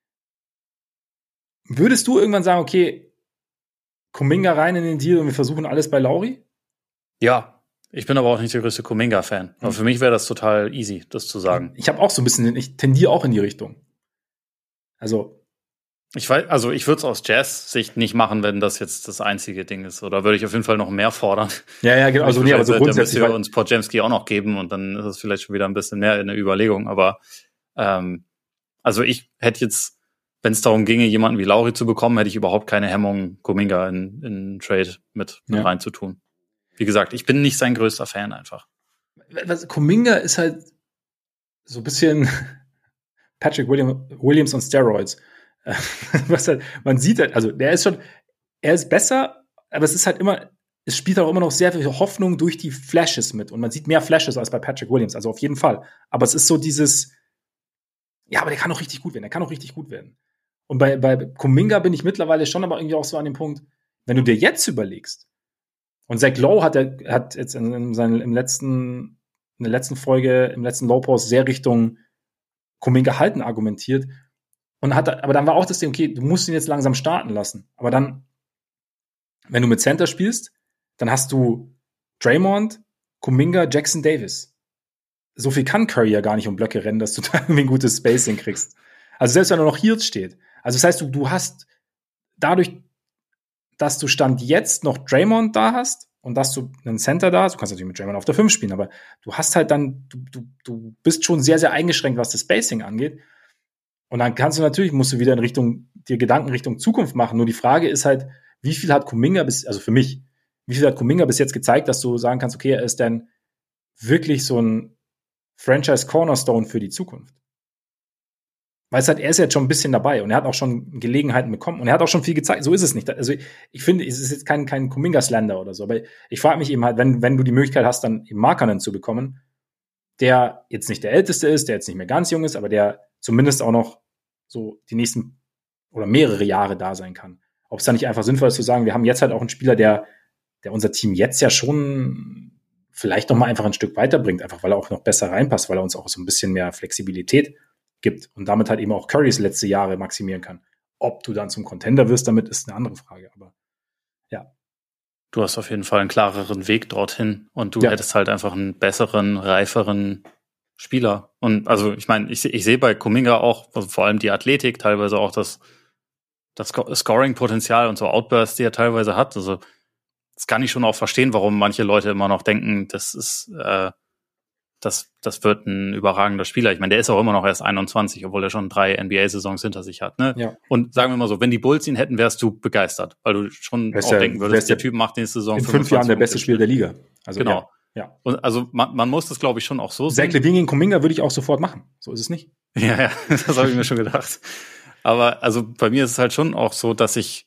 Würdest du irgendwann sagen, okay, Kuminga rein in den Deal und wir versuchen alles bei Lauri? Ja, ich bin aber auch nicht der größte Kuminga-Fan. Aber mhm. für mich wäre das total easy, das zu sagen. Ich habe auch so ein bisschen, ich tendiere auch in die Richtung. Also ich weiß, also ich würde es aus Jazz-Sicht nicht machen, wenn das jetzt das einzige Ding ist. Oder würde ich auf jeden Fall noch mehr fordern. Ja, ja, genau. Also, nee, aber so grundsätzlich. Da müsst ihr uns Podziemski auch noch geben und dann ist es vielleicht schon wieder ein bisschen mehr in der Überlegung. Aber ähm, also ich hätte jetzt, wenn es darum ginge, jemanden wie Lauri zu bekommen, hätte ich überhaupt keine Hemmung, Kuminga in, in Trade mit, mit ja. reinzutun. Wie gesagt, ich bin nicht sein größter Fan einfach. Was, Kuminga ist halt so ein bisschen Patrick William, Williams on Steroids. Was halt, man sieht halt, also der ist schon, er ist besser, aber es ist halt immer, es spielt auch immer noch sehr viel Hoffnung durch die Flashes mit und man sieht mehr Flashes als bei Patrick Williams, also auf jeden Fall. Aber es ist so dieses, ja, aber der kann auch richtig gut werden, der kann auch richtig gut werden. Und bei, bei Kuminga bin ich mittlerweile schon aber irgendwie auch so an dem Punkt, wenn du dir jetzt überlegst, und Zach Lowe hat, er, hat jetzt in, in seinen, im letzten, in der letzten Folge, im letzten Low Post sehr Richtung Kuminga halten argumentiert. Und hat, aber dann war auch das Ding, okay, du musst ihn jetzt langsam starten lassen. Aber dann, wenn du mit Center spielst, dann hast du Draymond, Kuminga, Jackson Davis. So viel kann Curry ja gar nicht um Blöcke rennen, dass du da irgendwie ein gutes Spacing kriegst. Also selbst wenn er noch Hield steht. Also das heißt, du, du hast dadurch, dass du Stand jetzt noch Draymond da hast und dass du einen Center da hast, du kannst natürlich mit Draymond auf der fünf spielen, aber du hast halt dann, du, du, du bist schon sehr, sehr eingeschränkt, was das Spacing angeht. Und dann kannst du natürlich, musst du wieder in Richtung, dir Gedanken Richtung Zukunft machen. Nur die Frage ist halt, wie viel hat Kuminga bis, also für mich, wie viel hat Kuminga bis jetzt gezeigt, dass du sagen kannst, okay, er ist dann wirklich so ein Franchise-Cornerstone für die Zukunft. Weil es halt, er ist jetzt schon ein bisschen dabei und er hat auch schon Gelegenheiten bekommen und er hat auch schon viel gezeigt. So ist es nicht. Also ich, ich finde, es ist jetzt kein, kein Kuminga-Slander oder so, aber ich frage mich eben halt, wenn, wenn du die Möglichkeit hast, dann eben Markkanen zu bekommen, der jetzt nicht der Älteste ist, der jetzt nicht mehr ganz jung ist, aber der zumindest auch noch so die nächsten oder mehrere Jahre da sein kann. Ob es da nicht einfach sinnvoll ist zu sagen, wir haben jetzt halt auch einen Spieler, der, der unser Team jetzt ja schon vielleicht noch mal einfach ein Stück weiterbringt, einfach weil er auch noch besser reinpasst, weil er uns auch so ein bisschen mehr Flexibilität gibt und damit halt eben auch Currys letzte Jahre maximieren kann. Ob du dann zum Contender wirst, damit ist eine andere Frage, aber ja. Du hast auf jeden Fall einen klareren Weg dorthin und du ja. hättest halt einfach einen besseren, reiferen Spieler. Und also ich meine, ich, ich sehe bei Kuminga auch also vor allem die Athletik, teilweise auch das, das Scoring-Potenzial und so Outbursts, die er teilweise hat. Also das kann ich schon auch verstehen, warum manche Leute immer noch denken, das ist äh, das, das wird ein überragender Spieler. Ich meine, der ist auch immer noch erst einundzwanzig, obwohl er schon drei N B A-Saisons hinter sich hat. Ne? Ja. Und sagen wir mal so, wenn die Bulls ihn hätten, wärst du begeistert, weil du schon wärst auch der, denken würdest, der, der Typ macht nächste Saison in fünf Jahren der beste Spieler der Liga. Also, genau. Ja. ja. Und also man, man muss das, glaube ich, schon auch so sehen. Zach LaVine gegen Kuminga würde ich auch sofort machen. So ist es nicht. Ja, ja, das habe ich mir schon gedacht. Aber also bei mir ist es halt schon auch so, dass ich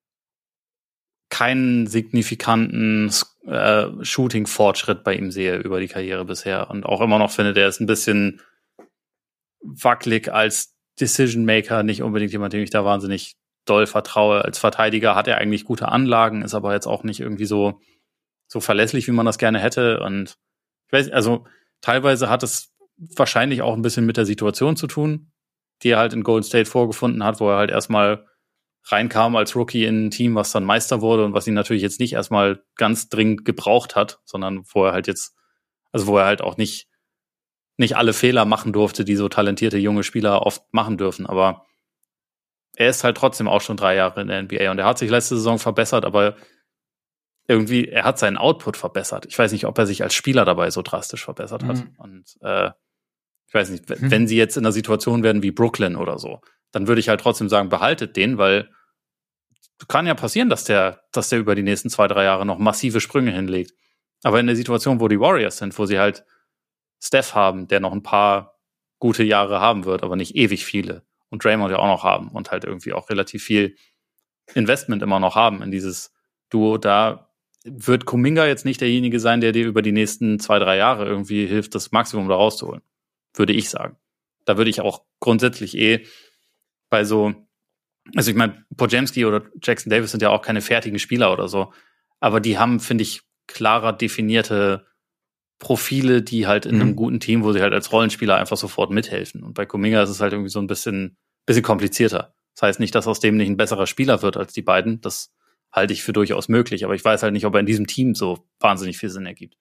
keinen signifikanten äh, Shooting-Fortschritt bei ihm sehe über die Karriere bisher und auch immer noch finde, der ist ein bisschen wackelig als Decision-Maker, nicht unbedingt jemand, dem ich da wahnsinnig doll vertraue. Als Verteidiger hat er eigentlich gute Anlagen, ist aber jetzt auch nicht irgendwie so so verlässlich, wie man das gerne hätte und ich weiß, also teilweise hat es wahrscheinlich auch ein bisschen mit der Situation zu tun, die er halt in Golden State vorgefunden hat, wo er halt erstmal reinkam als Rookie in ein Team, was dann Meister wurde und was ihn natürlich jetzt nicht erstmal ganz dringend gebraucht hat, sondern wo er halt jetzt, also wo er halt auch nicht, nicht alle Fehler machen durfte, die so talentierte junge Spieler oft machen dürfen. Aber er ist halt trotzdem auch schon drei Jahre in der N B A und er hat sich letzte Saison verbessert, aber irgendwie, er hat seinen Output verbessert. Ich weiß nicht, ob er sich als Spieler dabei so drastisch verbessert hat. Mhm. Und äh, ich weiß nicht, w- mhm. wenn sie jetzt in einer Situation werden wie Brooklyn oder so, dann würde ich halt trotzdem sagen, behaltet den, weil kann ja passieren, dass der, dass der über die nächsten zwei, drei Jahre noch massive Sprünge hinlegt. Aber in der Situation, wo die Warriors sind, wo sie halt Steph haben, der noch ein paar gute Jahre haben wird, aber nicht ewig viele, und Draymond ja auch noch haben und halt irgendwie auch relativ viel Investment immer noch haben in dieses Duo, da wird Kuminga jetzt nicht derjenige sein, der dir über die nächsten zwei, drei Jahre irgendwie hilft, das Maximum da rauszuholen. Würde ich sagen. da würde ich auch grundsätzlich eh bei so, also ich meine, Podziemski oder Jackson Davis sind ja auch keine fertigen Spieler oder so, aber die haben, finde ich, klarer definierte Profile, die halt in mhm. einem guten Team, wo sie halt als Rollenspieler einfach sofort mithelfen. Und bei Kuminga ist es halt irgendwie so ein bisschen, bisschen komplizierter. Das heißt nicht, dass aus dem nicht ein besserer Spieler wird als die beiden. Das halte ich für durchaus möglich. Aber ich weiß halt nicht, ob er in diesem Team so wahnsinnig viel Sinn ergibt.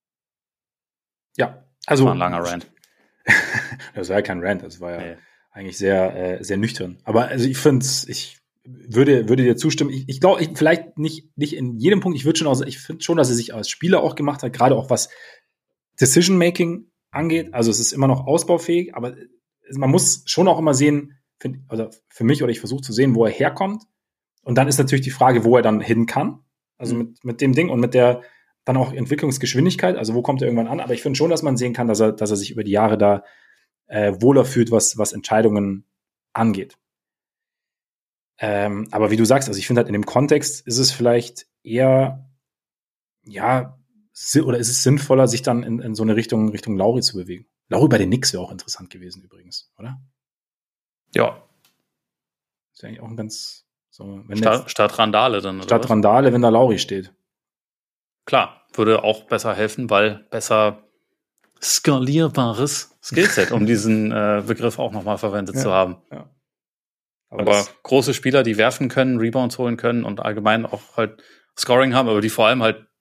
Ja, also. Das war ein langer Rant. Das war ja kein Rant, das war ja nee. eigentlich sehr, äh, sehr nüchtern. Aber also ich finde es, ich würde, würde dir zustimmen. Ich, ich glaube, vielleicht nicht, nicht in jedem Punkt. Ich würde schon auch, ich finde schon, dass er sich als Spieler auch gemacht hat, gerade auch was Decision-Making angeht. Also es ist immer noch ausbaufähig, aber man muss schon auch immer sehen, find, also für mich, oder ich versuche zu sehen, wo er herkommt. Und dann ist natürlich die Frage, wo er dann hin kann. Also mhm. mit, mit dem Ding und mit der dann auch Entwicklungsgeschwindigkeit. Also wo kommt er irgendwann an? Aber ich finde schon, dass man sehen kann, dass er, dass er sich über die Jahre da äh, wohler fühlt, was, was Entscheidungen angeht. Ähm, aber wie du sagst, also ich finde halt in dem Kontext ist es vielleicht eher, ja, oder ist es sinnvoller, sich dann in, in so eine Richtung, Richtung Lauri zu bewegen? Lauri bei den Knicks wäre auch interessant gewesen übrigens, oder? Ja. Ist ja eigentlich auch ein ganz, so, wenn Statt, jetzt, statt Randale dann, oder Statt was? Randale, wenn da Lauri steht. Klar, würde auch besser helfen, weil besser skalierbares Skillset, um diesen äh, Begriff auch nochmal verwendet ja, zu haben. Ja. Aber, aber große Spieler, die werfen können, Rebounds holen können und allgemein auch halt Scoring haben, aber die vor allem halt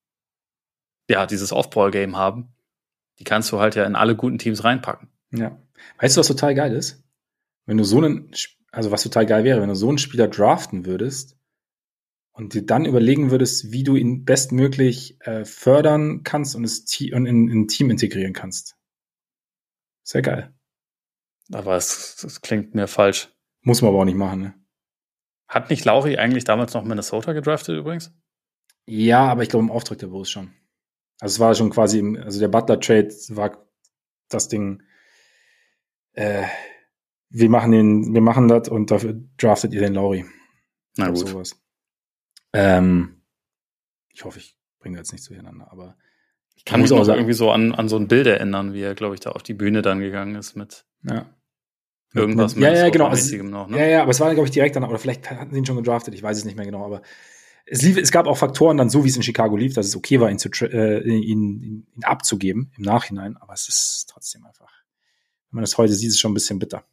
ja dieses Off-Ball-Game haben, die kannst du halt ja in alle guten Teams reinpacken. Ja. Weißt du, was total geil ist? Wenn du so einen, also was total geil wäre, wenn du so einen Spieler draften würdest und dir dann überlegen würdest, wie du ihn bestmöglich äh, fördern kannst und, es T- und in, in ein Team integrieren kannst. Sehr geil. Aber es, es klingt mir falsch. Muss man aber auch nicht machen, ne? Hat nicht Lauri eigentlich damals noch Minnesota gedraftet übrigens? Ja, aber ich glaube im Auftrag der Bulls schon. Also es war schon quasi, im, also der Butler-Trade war das Ding, äh, wir machen den, wir machen das und dafür draftet ihr den Lauri. Na gut. Sowas. Ähm, ich hoffe, ich bringe jetzt nicht durcheinander, aber ich kann mich auch irgendwie so an, an so ein Bild erinnern, wie er, glaube ich, da auf die Bühne dann gegangen ist mit ja. irgendwas mit, mit, mit ja, ja, genau. Also, noch, ne? Ja, ja, aber es war, glaube ich, direkt danach, oder vielleicht hatten sie ihn schon gedraftet, ich weiß es nicht mehr genau, aber es lief, es gab auch Faktoren dann so, wie es in Chicago lief, dass es okay war, ihn, zu, äh, ihn, ihn, ihn abzugeben im Nachhinein, aber es ist trotzdem einfach, wenn man das heute sieht, ist es schon ein bisschen bitter.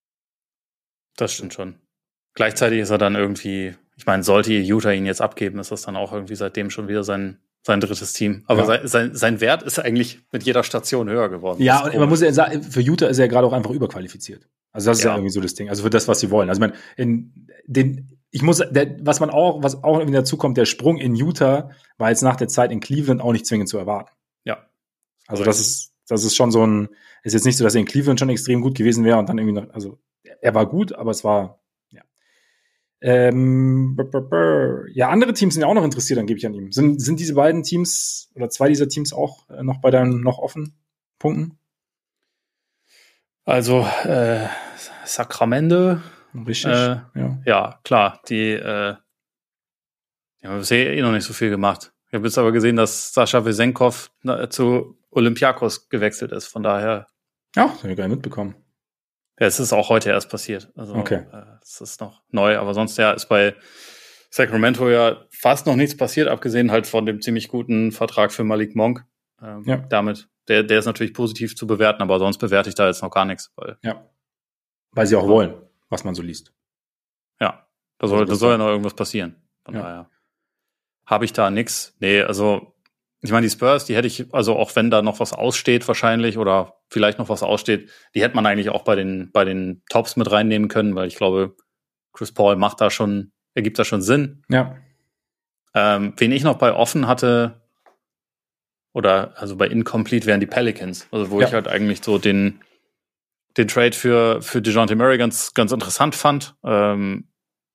Das stimmt schon. Gleichzeitig ist er dann irgendwie, ich meine, sollte Utah ihn jetzt abgeben, ist das dann auch irgendwie seitdem schon wieder sein, sein drittes Team. Aber ja. sein, sein, sein Wert ist eigentlich mit jeder Station höher geworden. Ja, und man muss ja sagen, für Utah ist er ja gerade auch einfach überqualifiziert. Also das ist ja. ja irgendwie so das Ding. Also für das, was sie wollen. Also ich meine, in den, ich muss, der, was man auch, was auch irgendwie dazu kommt, der Sprung in Utah war jetzt nach der Zeit in Cleveland auch nicht zwingend zu erwarten. Ja. Also das ist, das ist schon so ein, ist jetzt nicht so, dass er in Cleveland schon extrem gut gewesen wäre und dann irgendwie noch, also er war gut, aber es war, ja. Ähm, brr, brr, brr. Ja, andere Teams sind ja auch noch interessiert, dann gebe ich an ihm. Sind, sind diese beiden Teams oder zwei dieser Teams auch äh, noch bei deinen noch offenen Punkten? Also, äh, Sacramento. Richtig, äh, ja. Ja, klar, die, äh, die haben bisher eh noch nicht so viel gemacht. Ich habe jetzt aber gesehen, dass Sascha Vesenkov na, zu Olympiakos gewechselt ist, von daher. Ja, das habe ich gar nicht mitbekommen. Ja, es ist auch heute erst passiert. Also, okay. äh, es ist noch neu, aber sonst ja ist bei Sacramento ja fast noch nichts passiert, abgesehen halt von dem ziemlich guten Vertrag für Malik Monk. Ähm, ja. Damit, der, der ist natürlich positiv zu bewerten, aber sonst bewerte ich da jetzt noch gar nichts. Weil, ja. Weil sie auch wollen, was man so liest. Ja, da soll, da soll ja noch irgendwas passieren. Von ja. daher habe ich da nichts. Nee, also ich meine, die Spurs, die hätte ich, also auch wenn da noch was aussteht wahrscheinlich oder vielleicht noch was aussteht, die hätte man eigentlich auch bei den, bei den Tops mit reinnehmen können, weil ich glaube, Chris Paul macht da schon, ergibt da schon Sinn. Ja. Ähm, wen ich noch bei offen hatte, oder also bei Incomplete wären die Pelicans, also wo ja. ich halt eigentlich so den, den Trade für, für DeJounte Murray ganz, ganz interessant fand. Ähm,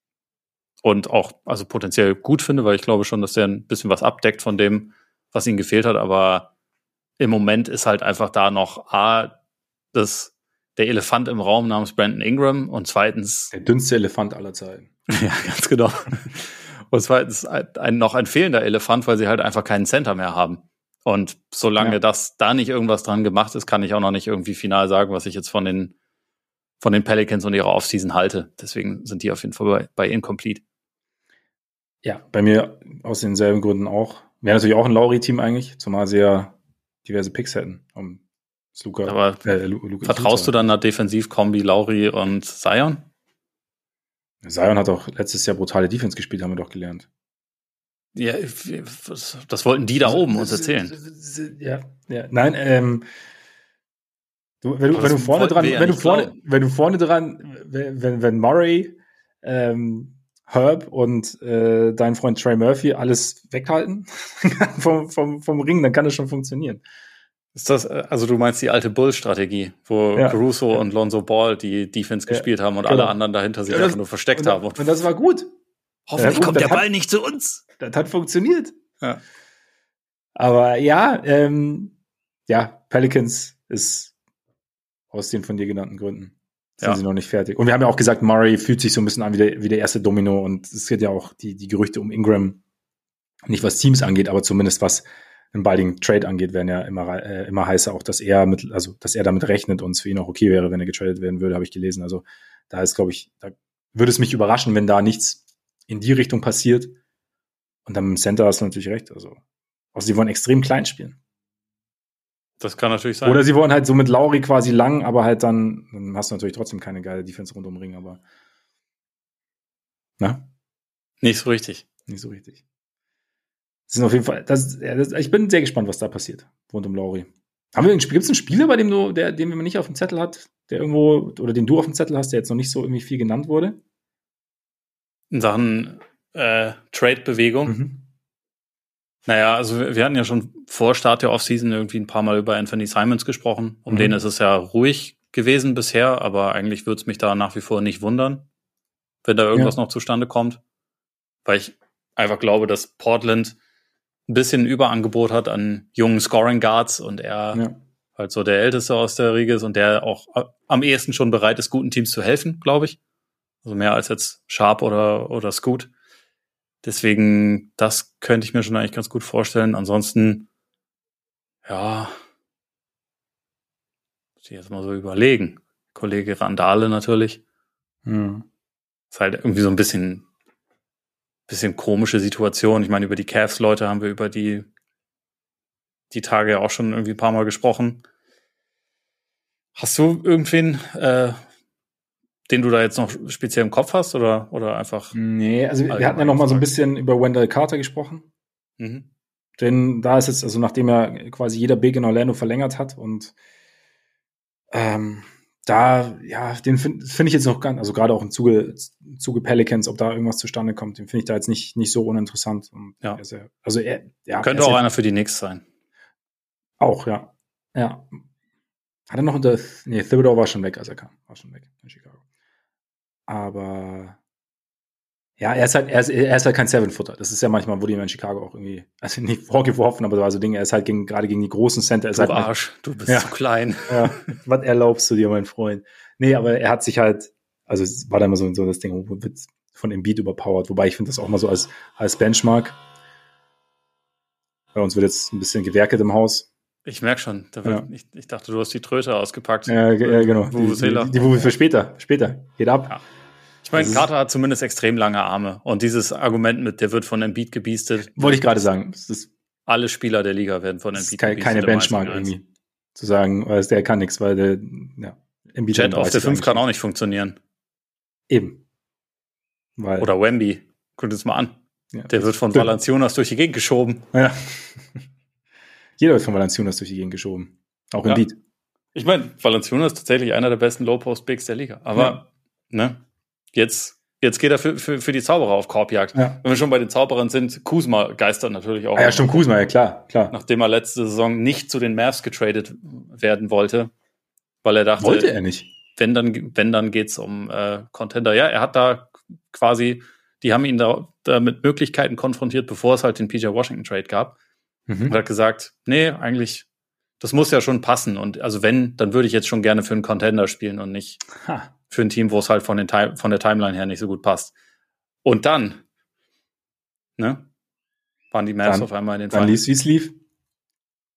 und auch, also potenziell gut finde, weil ich glaube schon, dass der ein bisschen was abdeckt von dem, was ihnen gefehlt hat, aber im Moment ist halt einfach da noch A, das, der Elefant im Raum namens Brandon Ingram und zweitens der dünnste Elefant aller Zeiten. Ja, ganz genau. Und zweitens ein, ein, noch ein fehlender Elefant, weil sie halt einfach keinen Center mehr haben. Und solange Ja. das da nicht irgendwas dran gemacht ist, kann ich auch noch nicht irgendwie final sagen, was ich jetzt von den, von den Pelicans und ihrer Offseason halte. Deswegen sind die auf jeden Fall bei, bei Incomplete. Ja, bei mir aus denselben Gründen auch. Wäre natürlich auch ein Lauri-Team eigentlich, zumal sie ja diverse Picks hätten. Um Luka, Aber äh, Lu- Luka vertraust du dann einer Defensivkombi Lauri und Zion? Zion hat auch letztes Jahr brutale Defense gespielt, haben wir doch gelernt. Ja, das wollten die da oben uns erzählen. Ja, ja. Nein, ähm, du, wenn, du, Aber wenn du das vorne wollten dran, wir ja wenn du nicht vorne, glauben. wenn du vorne dran, wenn, wenn- wenn Murray, ähm, Herb und äh, dein Freund Trey Murphy alles weghalten vom, vom, vom Ring, dann kann das schon funktionieren. Ist das, äh, also du meinst die alte Bull-Strategie, wo Ja. Caruso Ja. und Lonzo Ball die Defense Ja, gespielt haben und genau. alle anderen dahinter sich Ja, das- einfach nur versteckt und, haben. und das war gut. hoffentlich Ja, gut, kommt das der hat- Ball nicht zu uns. Das hat funktioniert. Ja. Aber ja, ähm, ja, Pelicans ist aus den von dir genannten Gründen sind Ja. sie noch nicht fertig. Und wir haben ja auch gesagt, Murray fühlt sich so ein bisschen an wie der, wie der erste Domino und es geht ja auch die, die Gerüchte um Ingram, nicht was Teams angeht, aber zumindest was einen baldigen Trade angeht, werden ja immer, äh, immer heißer, auch dass er mit, also dass er damit rechnet und es für ihn auch okay wäre, wenn er getradet werden würde, habe ich gelesen. Also da ist, glaube ich, da würde es mich überraschen, wenn da nichts in die Richtung passiert. Und dann im Center hast du natürlich recht. Also, also sie wollen extrem klein spielen. Das kann natürlich sein. Oder sie wollen halt so mit Lauri quasi lang, aber halt dann, dann hast du natürlich trotzdem keine geile Defense rund um den Ring, aber na, Nicht so richtig. nicht so richtig. Das sind auf jeden Fall, das, ja, das, ich bin sehr gespannt, was da passiert rund um Lauri. Haben wir, gibt es einen Spieler, bei dem du, der, den man nicht auf dem Zettel hat, der irgendwo, oder den du auf dem Zettel hast, der jetzt noch nicht so irgendwie viel genannt wurde? In Sachen äh, Trade-Bewegung. Mhm. Naja, also wir wir hatten ja schon vor Start der Offseason irgendwie ein paar Mal über Anthony Simons gesprochen. Um Mhm. den ist es ja ruhig gewesen bisher, aber eigentlich würde es mich da nach wie vor nicht wundern, wenn da irgendwas Ja. noch zustande kommt. Weil ich einfach glaube, dass Portland ein bisschen ein Überangebot hat an jungen Scoring Guards und er Ja. halt so der Älteste aus der Riege ist und der auch am ehesten schon bereit ist, guten Teams zu helfen, glaube ich. Also mehr als jetzt Sharp oder, oder Scoot. Deswegen, das könnte ich mir schon eigentlich ganz gut vorstellen. Ansonsten, ja, muss ich jetzt mal so überlegen. Kollege Randale natürlich. Mhm. Ist halt irgendwie so ein bisschen, bisschen komische Situation. Ich meine, über die Cavs-Leute haben wir über die, die Tage ja auch schon irgendwie ein paar Mal gesprochen. Hast du irgendwen, äh, den du da jetzt noch speziell im Kopf hast oder, oder einfach? Nee, also wir, wir hatten ja Allgemein noch mal so ein gefragt. bisschen über Wendell Carter gesprochen. Mhm. Denn da ist jetzt, also nachdem ja quasi jeder Big in Orlando verlängert hat und ähm, da, ja, den finde find ich jetzt noch ganz, also gerade auch im Zuge, Zuge Pelicans, ob da irgendwas zustande kommt, den finde ich da jetzt nicht, nicht so uninteressant. Und Ja. er ist ja, also er, ja, Könnte er ist auch ja einer für die Knicks sein. auch, ja. Ja. Hat er noch unter, nee, Thibodeau war schon weg, als er kam. War schon weg in Chicago. Aber ja, er ist halt, er ist, er ist halt kein Seven-Footer. Das ist ja manchmal, wurde ihm in Chicago auch irgendwie, also nicht vorgeworfen, aber da war so Dinge, er ist halt gegen, gerade gegen die großen Center, er ist Du halt, Arsch, du bist Ja. zu klein. ja, was erlaubst du dir, mein Freund? Nee, aber er hat sich halt, also es war da immer so, so das Ding, wo wird von Embiid überpowered, wobei ich finde das auch mal so als, als Benchmark. Bei uns wird jetzt ein bisschen gewerkelt im Haus. Ich merk schon. Da wird, Ja. ich, ich dachte, du hast die Tröte ausgepackt. Ja, ge- ja genau. Die, Vuvuzela. die, die Wuve für später, später. Geht ab. Ja. Ich meine, Das ist- Carter hat zumindest extrem lange Arme. Und dieses Argument mit, der wird von Embiid gebiestet. Wollte ich gerade sagen. Das ist, Alle Spieler der Liga werden von das Embiid ist keine, keine im Benchmark eins gegen eins. irgendwie. Zu sagen, weil der kann nichts, weil der, ja, Embiid Jet auf der dreißig fünf kann auch eingeschlagen. nicht funktionieren. Eben. Weil, Oder Wemby. Guckt es mal an. ja, Der wird von Stimmt. Valanciunas durch die Gegend geschoben. Ja. Jeder wird von Valanciunas durch die Gegend geschoben. Auch Ja. Embiid. Ich meine, Valanciunas ist tatsächlich einer der besten Low-Post-Bigs der Liga. Aber, Ja. ne, jetzt, jetzt geht er für, für, für die Zauberer auf Korbjagd. Ja. Wenn wir schon bei den Zauberern sind, Kuzma geistert natürlich auch. Ah, ja, stimmt, Kuzma, ja, klar, klar. Nachdem er letzte Saison nicht zu den Mavs getradet werden wollte, weil er dachte, Wollte er nicht. wenn dann, wenn dann geht's um äh, Contender. Ja, er hat da quasi, die haben ihn da, da mit Möglichkeiten konfrontiert, bevor es halt den P J Washington Trade gab. Und Mhm. hat gesagt, nee, eigentlich, das muss ja schon passen. Und also wenn, dann würde ich jetzt schon gerne für einen Contender spielen und nicht Ha. für ein Team, wo es halt von, den Time, von der Timeline her nicht so gut passt. Und dann, ne, waren die Mavs Dann- auf einmal in den Dann Finals. lief's, wie's lief.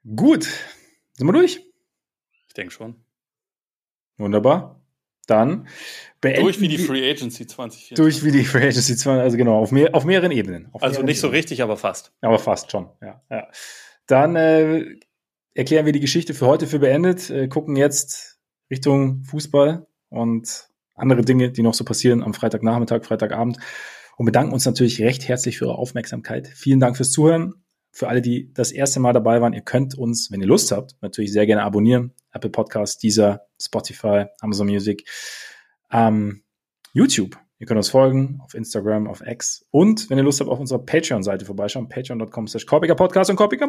Gut. Sind wir durch? Ich denke schon. Wunderbar. Dann beenden Durch wie die wir- Free Agency zwanzig vierundzwanzig. Durch wie die Free Agency zwanzig, also genau, auf, mehr, auf mehreren Ebenen. Auf Also mehreren nicht so Ebenen. richtig, aber fast. Aber fast schon, ja. ja. Dann äh, erklären wir die Geschichte für heute für beendet, äh, gucken jetzt Richtung Fußball und andere Dinge, die noch so passieren am Freitagnachmittag, Freitagabend und bedanken uns natürlich recht herzlich für eure Aufmerksamkeit. Vielen Dank fürs Zuhören. Für alle, die das erste Mal dabei waren, ihr könnt uns, wenn ihr Lust habt, natürlich sehr gerne abonnieren. Apple Podcasts, Deezer, Spotify, Amazon Music, ähm, YouTube. Ihr könnt uns folgen auf Instagram, auf X und wenn ihr Lust habt, auf unserer Patreon-Seite vorbeischauen, patreon.com slash Podcast und Korpiger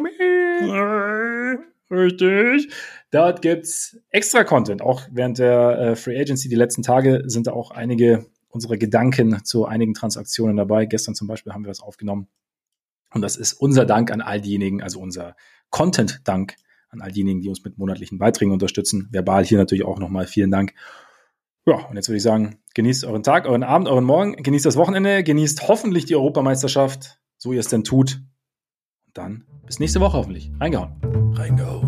Richtig. Dort gibt's extra Content. Auch während der äh, Free Agency, die letzten Tage, sind da auch einige unserer Gedanken zu einigen Transaktionen dabei. Gestern zum Beispiel haben wir was aufgenommen. Und das ist unser Dank an all diejenigen, also unser Content-Dank an all diejenigen, die uns mit monatlichen Beiträgen unterstützen. Verbal hier natürlich auch nochmal vielen Dank. Ja, und jetzt würde ich sagen, genießt euren Tag, euren Abend, euren Morgen, genießt das Wochenende, genießt hoffentlich die Europameisterschaft, so ihr es denn tut. Und dann bis nächste Woche hoffentlich. Reingehauen. Reingehauen.